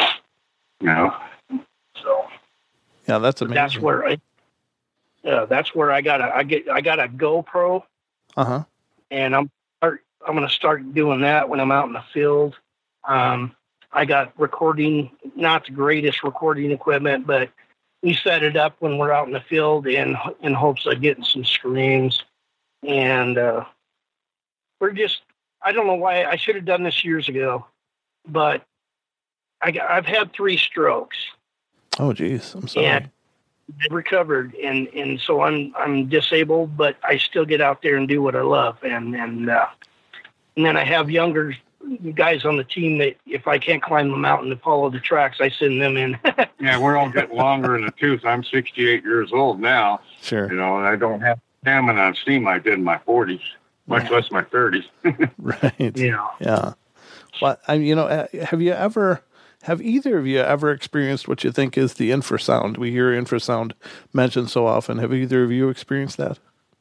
S3: You know.
S4: So.
S2: Yeah, that's amazing.
S4: That's where I. Yeah, that's where I got a. I get. I got a GoPro.
S2: Uh huh.
S4: And I'm. I'm going to start doing that when I'm out in the field. Um, I got recording, not the greatest recording equipment, but we set it up when we're out in the field in in hopes of getting some screams. And uh, we're just, I don't know why, I should have done this years ago, but I got, I've had three strokes.
S2: Oh, geez. I'm sorry.
S4: And I recovered, and, and so I'm I'm disabled, but I still get out there and do what I love. And, and, uh, and then I have younger guys on the team that if I can't climb the mountain to follow the tracks, I send them in.
S3: Yeah, we're all getting longer in the tooth. I'm sixty-eight years old now.
S2: Sure.
S3: You know, and I don't have stamina on steam I did in my forties, much yeah. less my thirties.
S2: Right.
S4: Yeah.
S2: Yeah. Well, I, you know, have you ever, have either of you ever experienced what you think is the infrasound? We hear infrasound mentioned so often. Have either of you experienced that?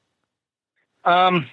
S4: Um,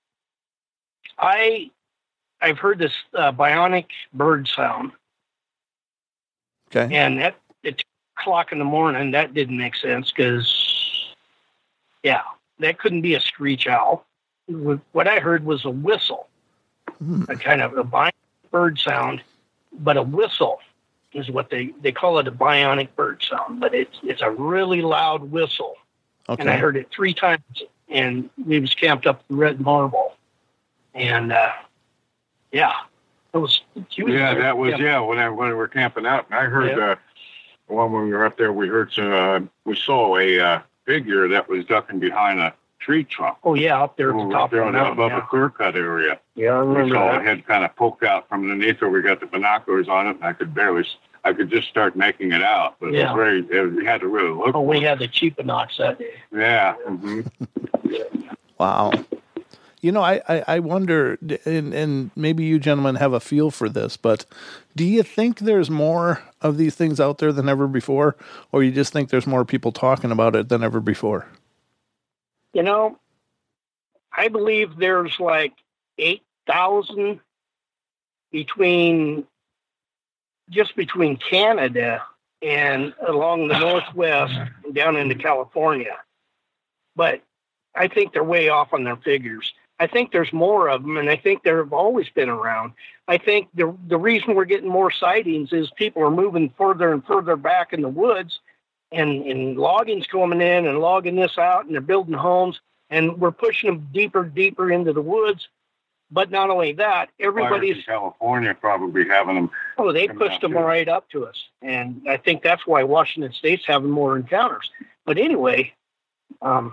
S4: I, I've heard this uh, bionic bird sound.
S2: Okay.
S4: And at, at two o'clock in the morning, that didn't make sense because, yeah, that couldn't be a screech owl. What I heard was a whistle, hmm. a kind of a bionic bird sound, but a whistle is what they, they call it, a bionic bird sound. But it's it's a really loud whistle. Okay. And I heard it three times, and we was camped up in Red Marble. And, uh, yeah, it was. was
S3: yeah,
S4: there.
S3: that was
S4: yeah.
S3: yeah. When I when we were camping out, and I heard yeah. uh, when we were up there, we heard some. Uh, we saw a uh, figure that was ducking behind a tree trunk.
S4: Oh yeah, up there at the
S3: we
S4: top
S3: there
S4: of the mountain,
S3: above
S4: yeah.
S3: the clear cut area.
S4: Yeah, I remember
S3: we saw
S4: that.
S3: it head kind of poked out from underneath where we got the binoculars on it, and I could barely. I could just start making it out, but
S4: yeah.
S3: it was very. It, you had to really look.
S4: Oh, we had the cheapinox that day.
S3: Yeah. Mm-hmm.
S2: Wow. You know, I, I, I wonder, and, and maybe you gentlemen have a feel for this, but do you think there's more of these things out there than ever before, or you just think there's more people talking about it than ever before?
S4: You know, I believe there's like eight thousand between, just between Canada and along the Northwest and down into California. But I think they're way off on their figures. I think there's more of them, and I think they've always been around. I think the the reason we're getting more sightings is people are moving further and further back in the woods, and, and logging's coming in and logging this out, and they're building homes, and we're pushing them deeper, deeper into the woods. But not only that, everybody's...
S3: California probably having them...
S4: Oh, they pushed them right up to us, and I think that's why Washington State's having more encounters. But anyway... um.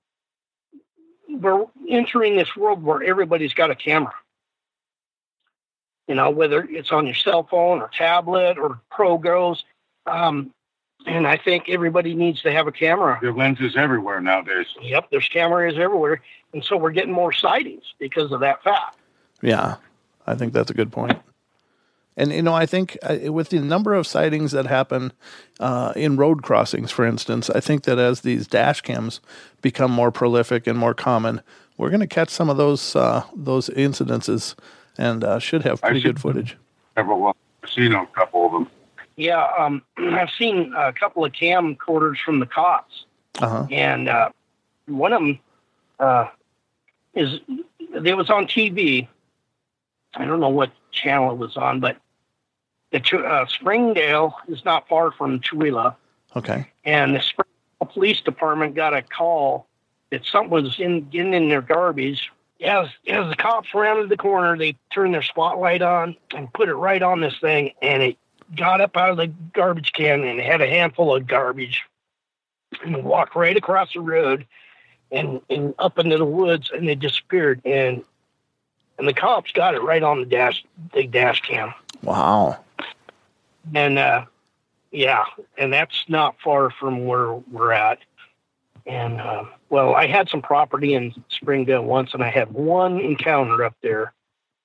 S4: We're entering this world where everybody's got a camera. You know, whether it's on your cell phone or tablet or ProGos. Um, and I think everybody needs to have a camera.
S3: There are lenses everywhere nowadays.
S4: Yep, there's cameras everywhere. And so we're getting more sightings because of that fact.
S2: Yeah, I think that's a good point. And, you know, I think uh, with the number of sightings that happen uh, in road crossings, for instance, I think that as these dash cams become more prolific and more common, we're going to catch some of those uh, those incidences and uh, should have pretty good footage.
S3: Well, I've seen a couple of them.
S4: Yeah, um, I've seen a couple of camcorders from the cops.
S2: Uh-huh.
S4: And uh, one of them uh, is, it was on T V. I don't know what channel it was on, but the uh, Springdale is not far from Chewelah.
S2: Okay.
S4: And the Springdale Police Department got a call that something was in, getting in their garbage. As, as the cops rounded the corner, they turned their spotlight on and put it right on this thing, and it got up out of the garbage can and had a handful of garbage and walked right across the road and, and up into the woods, and they disappeared. And and the cops got it right on the dash, the dash cam.
S2: Wow.
S4: And uh, yeah, and that's not far from where we're at. And uh, well, I had some property in Springdale once, and I had one encounter up there.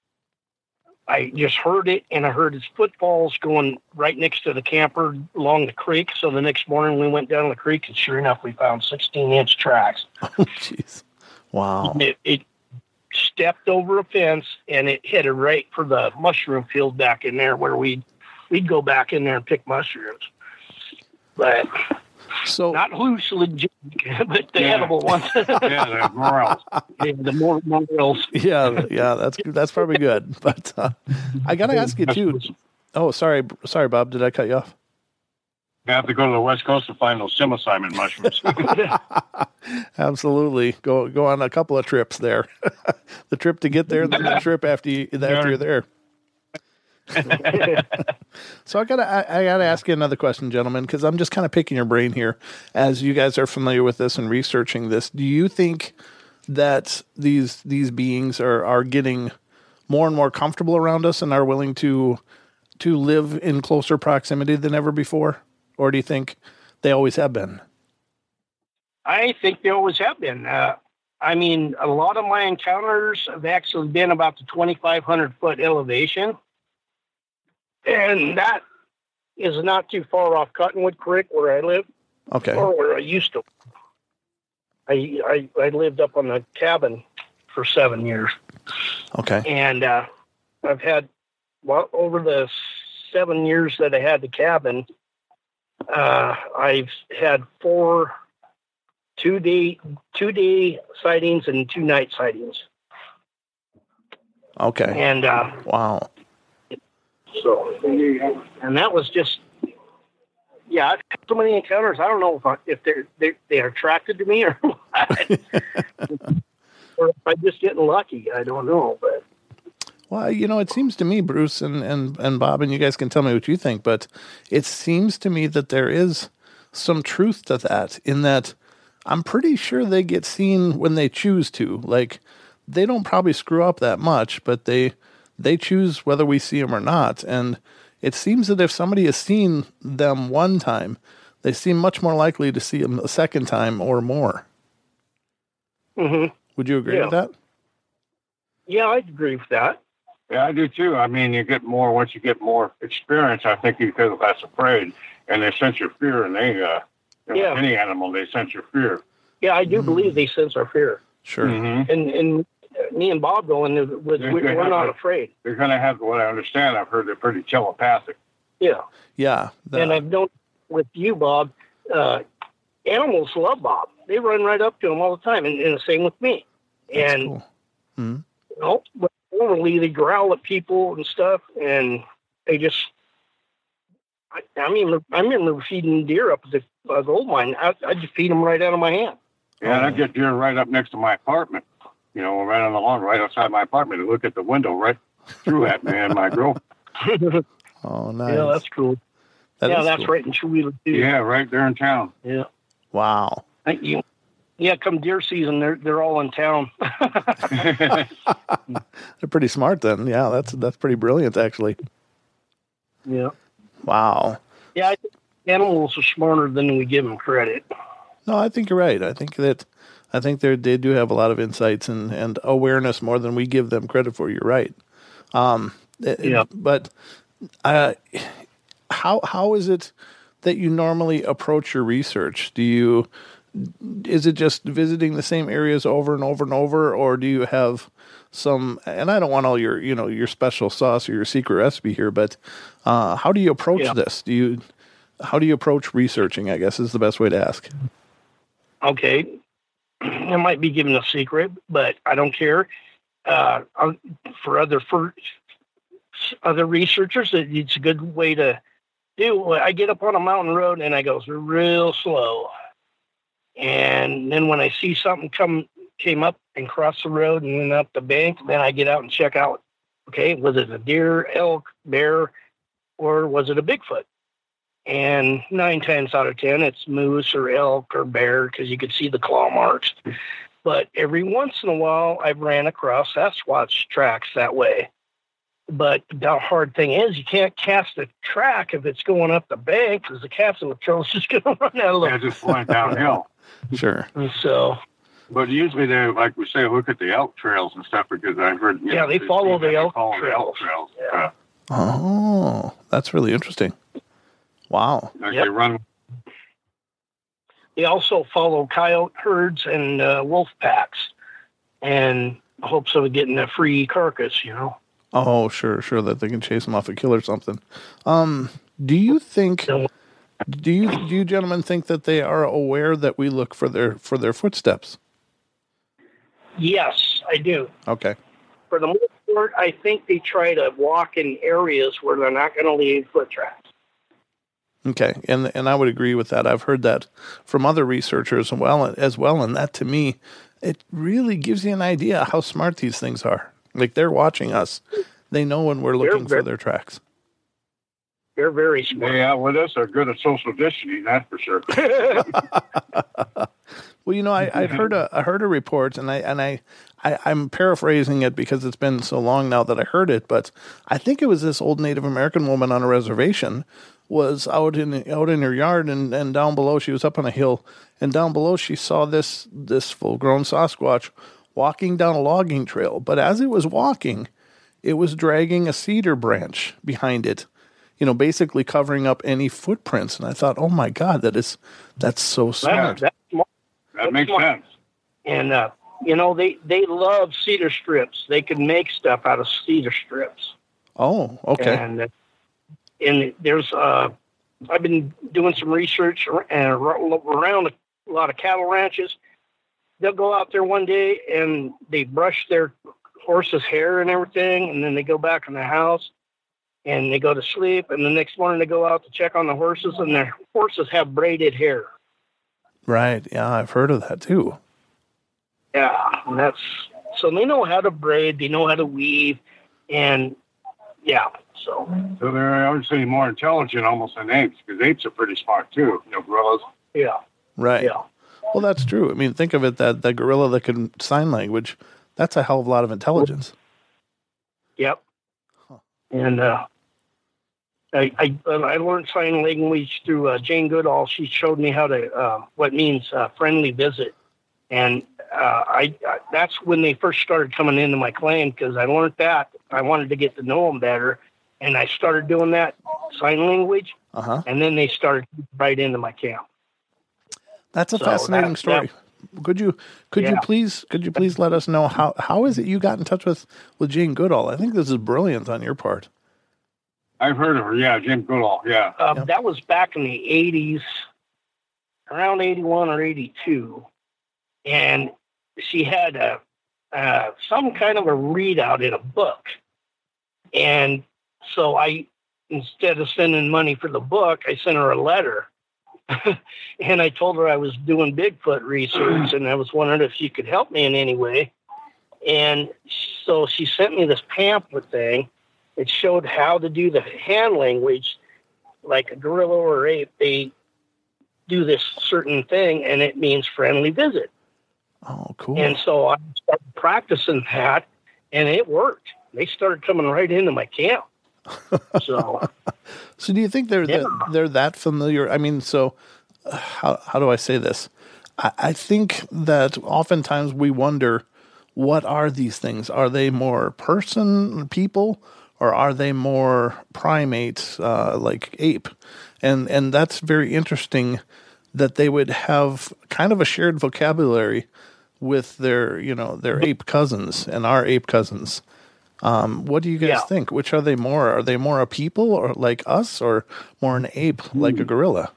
S4: I just heard it, and I heard his footfalls going right next to the camper along the creek. So the next morning we went down the creek, and sure enough, we found sixteen-inch tracks.
S2: Oh, jeez. Wow.
S4: It, it stepped over a fence, and it headed right for the mushroom field back in there where we'd, we'd go back in there and pick mushrooms. But
S2: so
S4: not hallucinogenic, but the
S3: yeah.
S4: edible ones.
S3: Yeah, the morels.
S4: Yeah, the more morels.
S2: Yeah, yeah, that's that's probably good. But uh, I got to ask you too. Oh, sorry, sorry, Bob. Did I cut you off?
S3: You have to go to the West Coast to find those psilocybin mushrooms.
S2: Absolutely, go go on a couple of trips there. The trip to get there, and then the trip after you after you're there. So I gotta I, I gotta ask you another question, gentlemen, because I'm just kind of picking your brain here. As you guys are familiar with this and researching this, do you think that these these beings are are getting more and more comfortable around us and are willing to to live in closer proximity than ever before, or do you think they always have been?
S4: I think they always have been. Uh, I mean, a lot of my encounters have actually been about the twenty-five hundred foot elevation. And that is not too far off Cottonwood Creek where I live.
S2: Okay.
S4: Or where I used to. I, I, I lived up on a cabin for seven years.
S2: Okay.
S4: And uh, I've had, well, over the seven years that I had the cabin, uh, I've had four two day, two day sightings and two night sightings.
S2: Okay.
S4: And uh,
S2: wow.
S4: So, and that was just, yeah, I've had so many encounters. I don't know if, I, if they're, they're, they're attracted to me or what. Or if I'm just getting lucky. I don't know. But
S2: well, you know, it seems to me, Bruce and, and, and Bob, and you guys can tell me what you think, but it seems to me that there is some truth to that, in that I'm pretty sure they get seen when they choose to. Like, they don't probably screw up that much, but they... they choose whether we see them or not. And it seems that if somebody has seen them one time, they seem much more likely to see them a second time or more.
S4: Mm-hmm.
S2: Would you agree
S4: yeah.
S2: with that?
S4: Yeah, I'd agree with that.
S3: Yeah, I do too. I mean, you get more, once you get more experience, I think you feel less afraid, and they sense your fear, and they, uh, you know,
S4: yeah.
S3: any animal, they sense your fear.
S4: Yeah, I do
S2: mm-hmm.
S4: believe they sense our fear.
S2: Sure.
S3: Mm-hmm.
S4: And, and me and Bob going, with,
S3: They're
S4: we're
S3: gonna
S4: not
S3: have-
S4: afraid.
S3: They're going to have, what I understand, I've heard they're pretty telepathic.
S4: Yeah.
S2: Yeah. The,
S4: And I've known with you, Bob, uh, animals love Bob. They run right up to him all the time, and, and the same with me.
S2: that's
S4: And,
S2: cool. Mm-hmm.
S4: you know, but normally they growl at people and stuff, and they just, I, I mean, I remember feeding deer up at the uh, gold mine. I, I just feed them right out of my hand.
S3: Yeah, and
S2: Oh.
S3: I get deer right up next to my apartment, you know, right on the lawn, right outside my apartment. They look at the window right through at me and my girl.
S2: Oh, nice.
S4: Yeah, that's cool.
S2: That
S4: yeah,
S2: is
S4: that's
S2: cool.
S4: right in Chewelah, too.
S3: Yeah, right there in town.
S4: Yeah.
S2: Wow.
S4: Thank you. Yeah, come deer season, they're they're all in town.
S2: They're pretty smart then. Yeah, that's that's pretty brilliant, actually.
S4: Yeah.
S2: Wow.
S4: Yeah, I think animals are smarter than we give them credit.
S2: No, I think you're right. I think that I think they they do have a lot of insights and, and awareness more than we give them credit for. You're right. Um,
S4: Yeah.
S2: But uh, how how is it that you normally approach your research? Do you is it just visiting the same areas over and over and over, or do you have some? And I don't want all your you know your special sauce or your secret recipe here, but uh, how do you approach
S4: Yeah.
S2: this? Do you how do you approach researching? I guess is the best way to ask.
S4: Okay. I might be giving a secret, but I don't care. Uh, I'll- for other for other researchers, it- it's a good way to do. I get up on a mountain road and I go real slow, and then when I see something come came up and cross the road and then up the bank, then I get out and check out. Okay, was it a deer, elk, bear, or was it a Bigfoot? And nine times out of ten, it's moose or elk or bear because you could see the claw marks. But every once in a while, I've ran across Sasquatch tracks that way. But the hard thing is, you can't cast a track if it's going up the bank because the casting patrol is just going to run out of
S3: Yeah, just going downhill.
S2: Sure.
S4: the. So
S3: But usually they, like we say, look at the elk trails and stuff because I've heard. you
S4: Yeah,
S3: know,
S4: they follow the elk
S3: follow the elk
S4: trails.
S3: trails.
S4: Yeah.
S3: Uh,
S2: Oh, that's really interesting. Wow.
S3: like
S4: Yep.
S3: they run.
S4: they also follow coyote herds and uh, wolf packs, and hopes of getting a free carcass. You know.
S2: Oh, sure, sure, that they can chase them off a kill or something. Um, do you think?
S4: So,
S2: Do you do you gentlemen think that they are aware that we look for their for their footsteps?
S4: yes, I do.
S2: Okay.
S4: For the most part, I think they try to walk in areas where they're not going to leave foot tracks.
S2: Okay, and and I would agree with that. I've heard that from other researchers as well, as well, and that to me, it really gives you an idea how smart these things are. Like they're watching us; they know when we're looking
S4: They're
S2: for their tracks.
S4: They're very smart.
S3: They out with us are good at social distancing, that's for sure.
S2: Well, you know, I, I heard a I heard a report, and I and I, I I'm paraphrasing it because it's been so long now that I heard it, but I think it was this old Native American woman on a reservation was out in out in her yard, and, and down below she was up on a hill, and down below she saw this this full grown Sasquatch walking down a logging trail, but as it was walking, it was dragging a cedar branch behind it, you know, basically covering up any footprints. And I thought, oh my God, that is that's so
S4: That-
S2: smart.
S4: that's smart.
S3: That makes sense.
S4: And, uh, you know, they, they love cedar strips. They can make stuff out of cedar strips.
S2: Oh, okay.
S4: And, uh, and there's, uh, I've been doing some research ar- and ar- around a lot of cattle ranches. They'll go out there one day and they brush their horse's hair and everything, and then they go back in the house and they go to sleep. And the next morning they go out to check on the horses, and their horses have braided hair.
S2: Right. Yeah, I've heard of that too.
S4: Yeah, and that's so they know how to braid, they know how to weave, and yeah, so
S3: So they're obviously more intelligent almost than apes because apes are pretty smart too. You know, gorillas.
S4: yeah,
S2: Right.
S4: yeah,
S2: Well, that's true. I mean, think of it, that that gorilla that can sign language, that's a hell of a lot of intelligence.
S4: yep. And uh, I, I I learned sign language through uh, Jane Goodall. She showed me how to uh, what means uh, friendly visit, and uh, I, I that's when they first started coming into my claim because I learned that. I wanted to get to know them better, and I started doing that sign language,
S2: Uh-huh.
S4: and then they started right into my camp.
S2: That's a
S4: So
S2: fascinating
S4: that-
S2: story. Could you could you
S4: Yeah.
S2: please could you please let us know how how is it you got in touch with with Jane Goodall? I think this is brilliant on your part.
S3: I've heard of her. Yeah, Jim Goodall. Yeah.
S4: Um,
S2: Yep.
S4: That was back in the eighties, around eighty-one or eighty-two. And she had a, uh, some kind of a readout in a book. And so I, instead of sending money for the book, I sent her a letter. And I told her I was doing Bigfoot research and I was wondering if she could help me in any way. And so she sent me this pamphlet thing. It showed how to do the hand language, like a gorilla or ape. They do this certain thing, and it means friendly visit.
S2: Oh, cool.
S4: And so I started practicing that, and it worked. They started coming right into my camp. So,
S2: So do you think they're
S4: Yeah.
S2: that, they're that familiar? I mean, so uh, how how do I say this? I, I think that oftentimes we wonder, what are these things? Are they more person, people, or are they more primate, uh, like ape? And and that's very interesting that they would have kind of a shared vocabulary with their, you know, their ape cousins and our ape cousins. Um, what do you guys
S4: Yeah.
S2: think? Which are they more? Are they more a people or like us, or more an ape like a gorilla?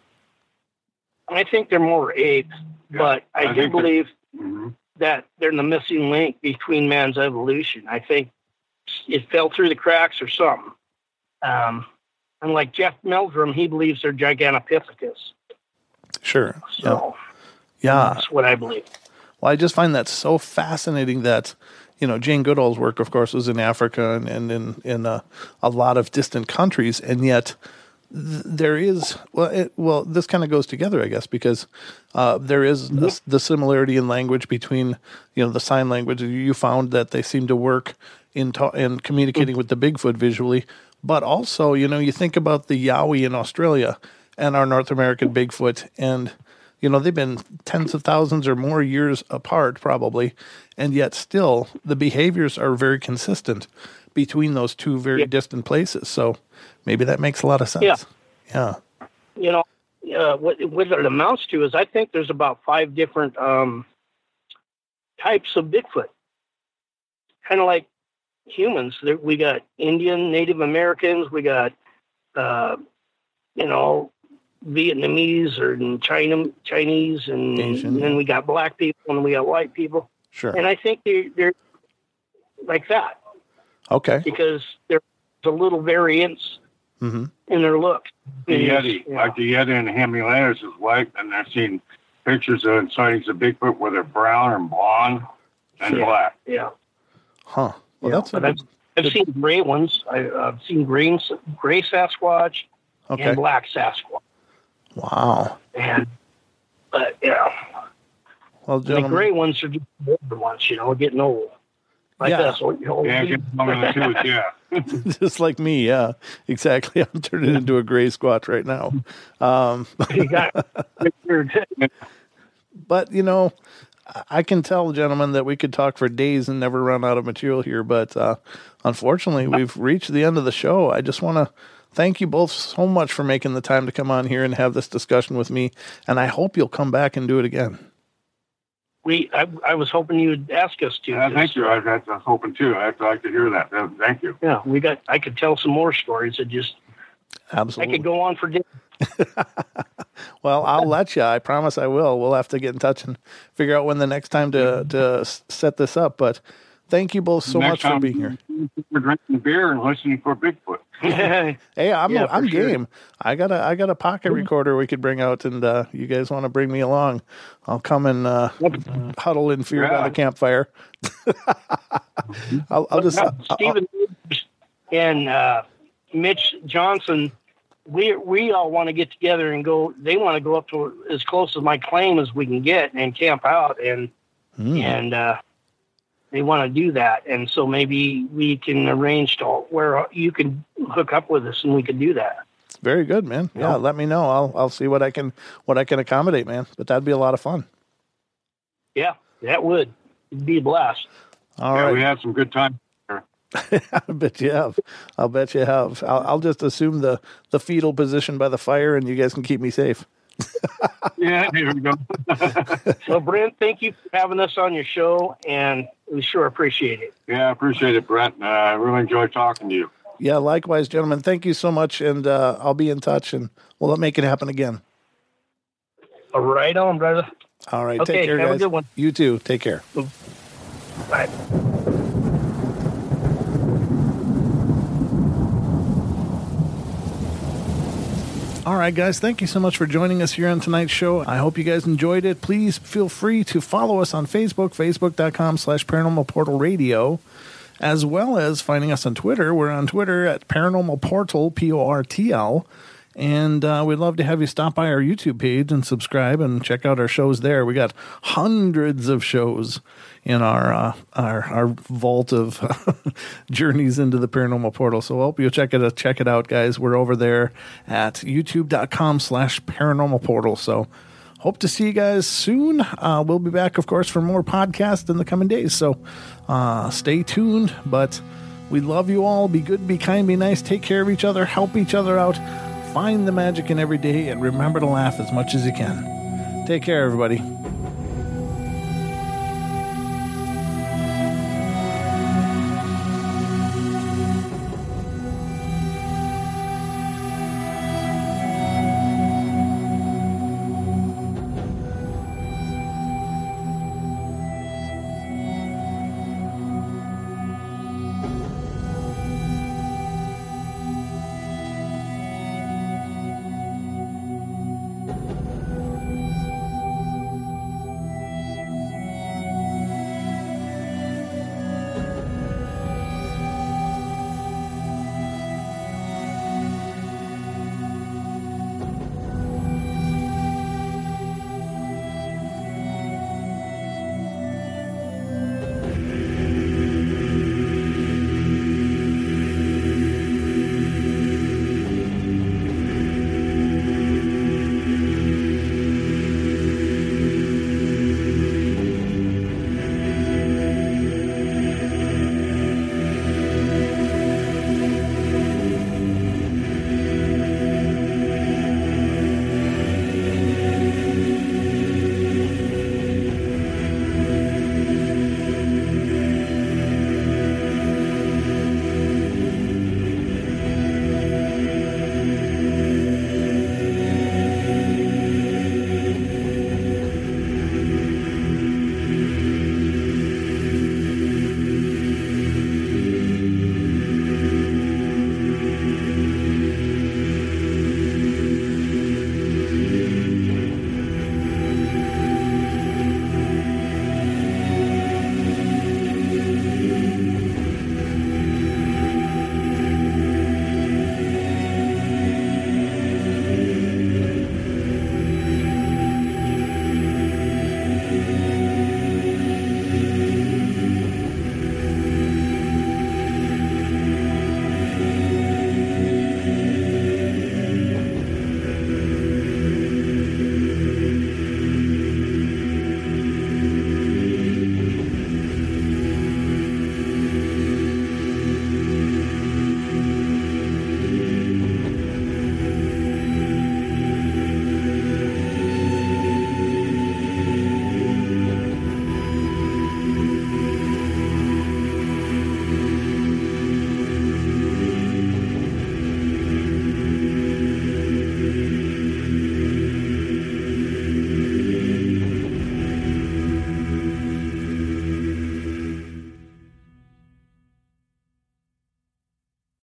S4: I think they're more ape, but I,
S3: I
S4: do
S3: think that-
S4: believe
S3: Mm-hmm.
S4: that they're the missing link between man's evolution. I think it fell through the cracks or something. Um, and like Jeff Meldrum, he believes they're Gigantopithecus.
S2: Sure.
S4: So
S2: Yeah.
S4: that's what I believe.
S2: Well, I just find that so fascinating that, you know, Jane Goodall's work, of course, was in Africa and, and in, in a, a lot of distant countries. And yet th- there is, well, it, well, this kind of goes together, I guess, because uh, there is a, the similarity in language between, you know, the sign language. You found that they seem to work in, ta- in communicating with the Bigfoot visually. But also, you know, you think about the Yowie in Australia and our North American Bigfoot, and you know, they've been tens of thousands or more years apart, probably, and yet still the behaviors are very consistent between those two very
S4: Yeah.
S2: distant places. So maybe that makes a lot of sense.
S4: Yeah.
S2: Yeah.
S4: You know, uh, what, what it amounts to is I think there's about five different um, types of Bigfoot. Kind of like humans. There, we got Indian, Native Americans, we got, uh, you know, Vietnamese or China, Chinese, and,
S2: Asian.
S4: and then we got black people and we got white people.
S2: Sure.
S4: And I think they're, they're like that
S2: Okay.
S4: because there's a little variance
S2: Mm-hmm.
S4: in their look.
S3: The
S4: And,
S3: Yeti,
S4: you know,
S3: like the Yeti and the Himalayas is white, and I've seen pictures of and sightings of Bigfoot where they're brown and blonde and
S4: Yeah.
S3: black.
S4: yeah.
S2: Huh. Well,
S4: Yeah,
S2: that's a
S4: but I've,
S2: good,
S4: I've
S2: good-
S4: seen gray ones. I, I've seen green, gray Sasquatch
S2: okay.
S4: and black Sasquatch.
S2: Wow.
S4: And, but, you know,
S2: Well,
S4: the
S2: gentlemen,
S4: gray ones are just the older ones, you know, getting old. Like
S2: Yeah.
S4: us. Old, old
S3: Yeah, get one of the tooth, yeah.
S2: just like me. Yeah, exactly. I'm turning into a gray squatch right now. Um,
S4: You got-
S2: But, you know, I can tell, gentlemen, that we could talk for days and never run out of material here. But uh, unfortunately, we've reached the end of the show. I just want to thank you both so much for making the time to come on here and have this discussion with me. And I hope you'll come back and do it again.
S4: we, I, I was hoping you'd ask us to.
S3: Yeah,
S4: 'cause,
S3: thank you. I, I was hoping too. I'd like to hear that. Uh, Thank you.
S4: Yeah, we got, I could tell some more stories that just,
S2: Absolutely.
S4: I could go on for days.
S2: Well, I'll let you. I promise I will. We'll have to get in touch and figure out when the next time to, to s- set this up. But thank you both so
S3: Next
S2: much for
S3: time,
S2: being here.
S3: We're drinking beer and listening for Bigfoot.
S2: Hey, I'm
S4: Yeah, for
S2: I'm
S4: sure.
S2: game. I got a I got a pocket recorder we could bring out, and uh, you guys want to bring me along? I'll come and uh, huddle in fear by
S3: Yeah.
S2: the campfire. I'll, I'll just
S4: Uh,
S2: I'll-
S4: Stephen and uh, Mitch Johnson, we we all want to get together and go. They want to go up to as close as my claim as we can get and camp out, and
S2: Hmm.
S4: and uh, they want to do that. And so maybe we can arrange to where you can hook up with us and we can do that.
S2: very good, man. Yeah, let me know. I'll I'll see what I can what I can accommodate, man. But that'd be a lot of fun.
S4: Yeah, that would It'd be a blast.
S2: All
S3: yeah,
S2: right.
S3: we had some good time.
S2: I bet you have. I'll bet you have. I'll, I'll just assume the, the fetal position by the fire, and you guys can keep me safe.
S3: Yeah, here we go.
S4: So, Brent, thank you for having us on your show, and we sure appreciate it.
S3: Yeah, I appreciate it, Brent. Uh, I really enjoyed talking to you.
S2: Yeah, likewise, gentlemen. Thank you so much, and uh, I'll be in touch, and we'll make it happen again.
S4: All right on, brother.
S2: All right,
S4: Okay,
S2: take care,
S4: have a
S2: guys.
S4: good one.
S2: You too. Take care.
S4: Bye.
S2: All right, guys, thank you so much for joining us here on tonight's show. I hope you guys enjoyed it. Please feel free to follow us on Facebook, facebook.com slash Paranormal Portal Radio, as well as finding us on Twitter. We're on Twitter at Paranormal Portal, P O R T L. And uh, we'd love to have you stop by our YouTube page and subscribe and check out our shows there. We got hundreds of shows in our uh, our our vault of journeys into the paranormal portal. So I hope you'll check it check it out, guys. We're over there at youtube.com slash paranormal portal. So hope to see you guys soon. Uh, we'll be back, of course, for more podcasts in the coming days. So uh, stay tuned. But we love you all. Be good, be kind, be nice. Take care of each other. Help each other out. Find the magic in every day. And remember to laugh as much as you can. Take care, everybody.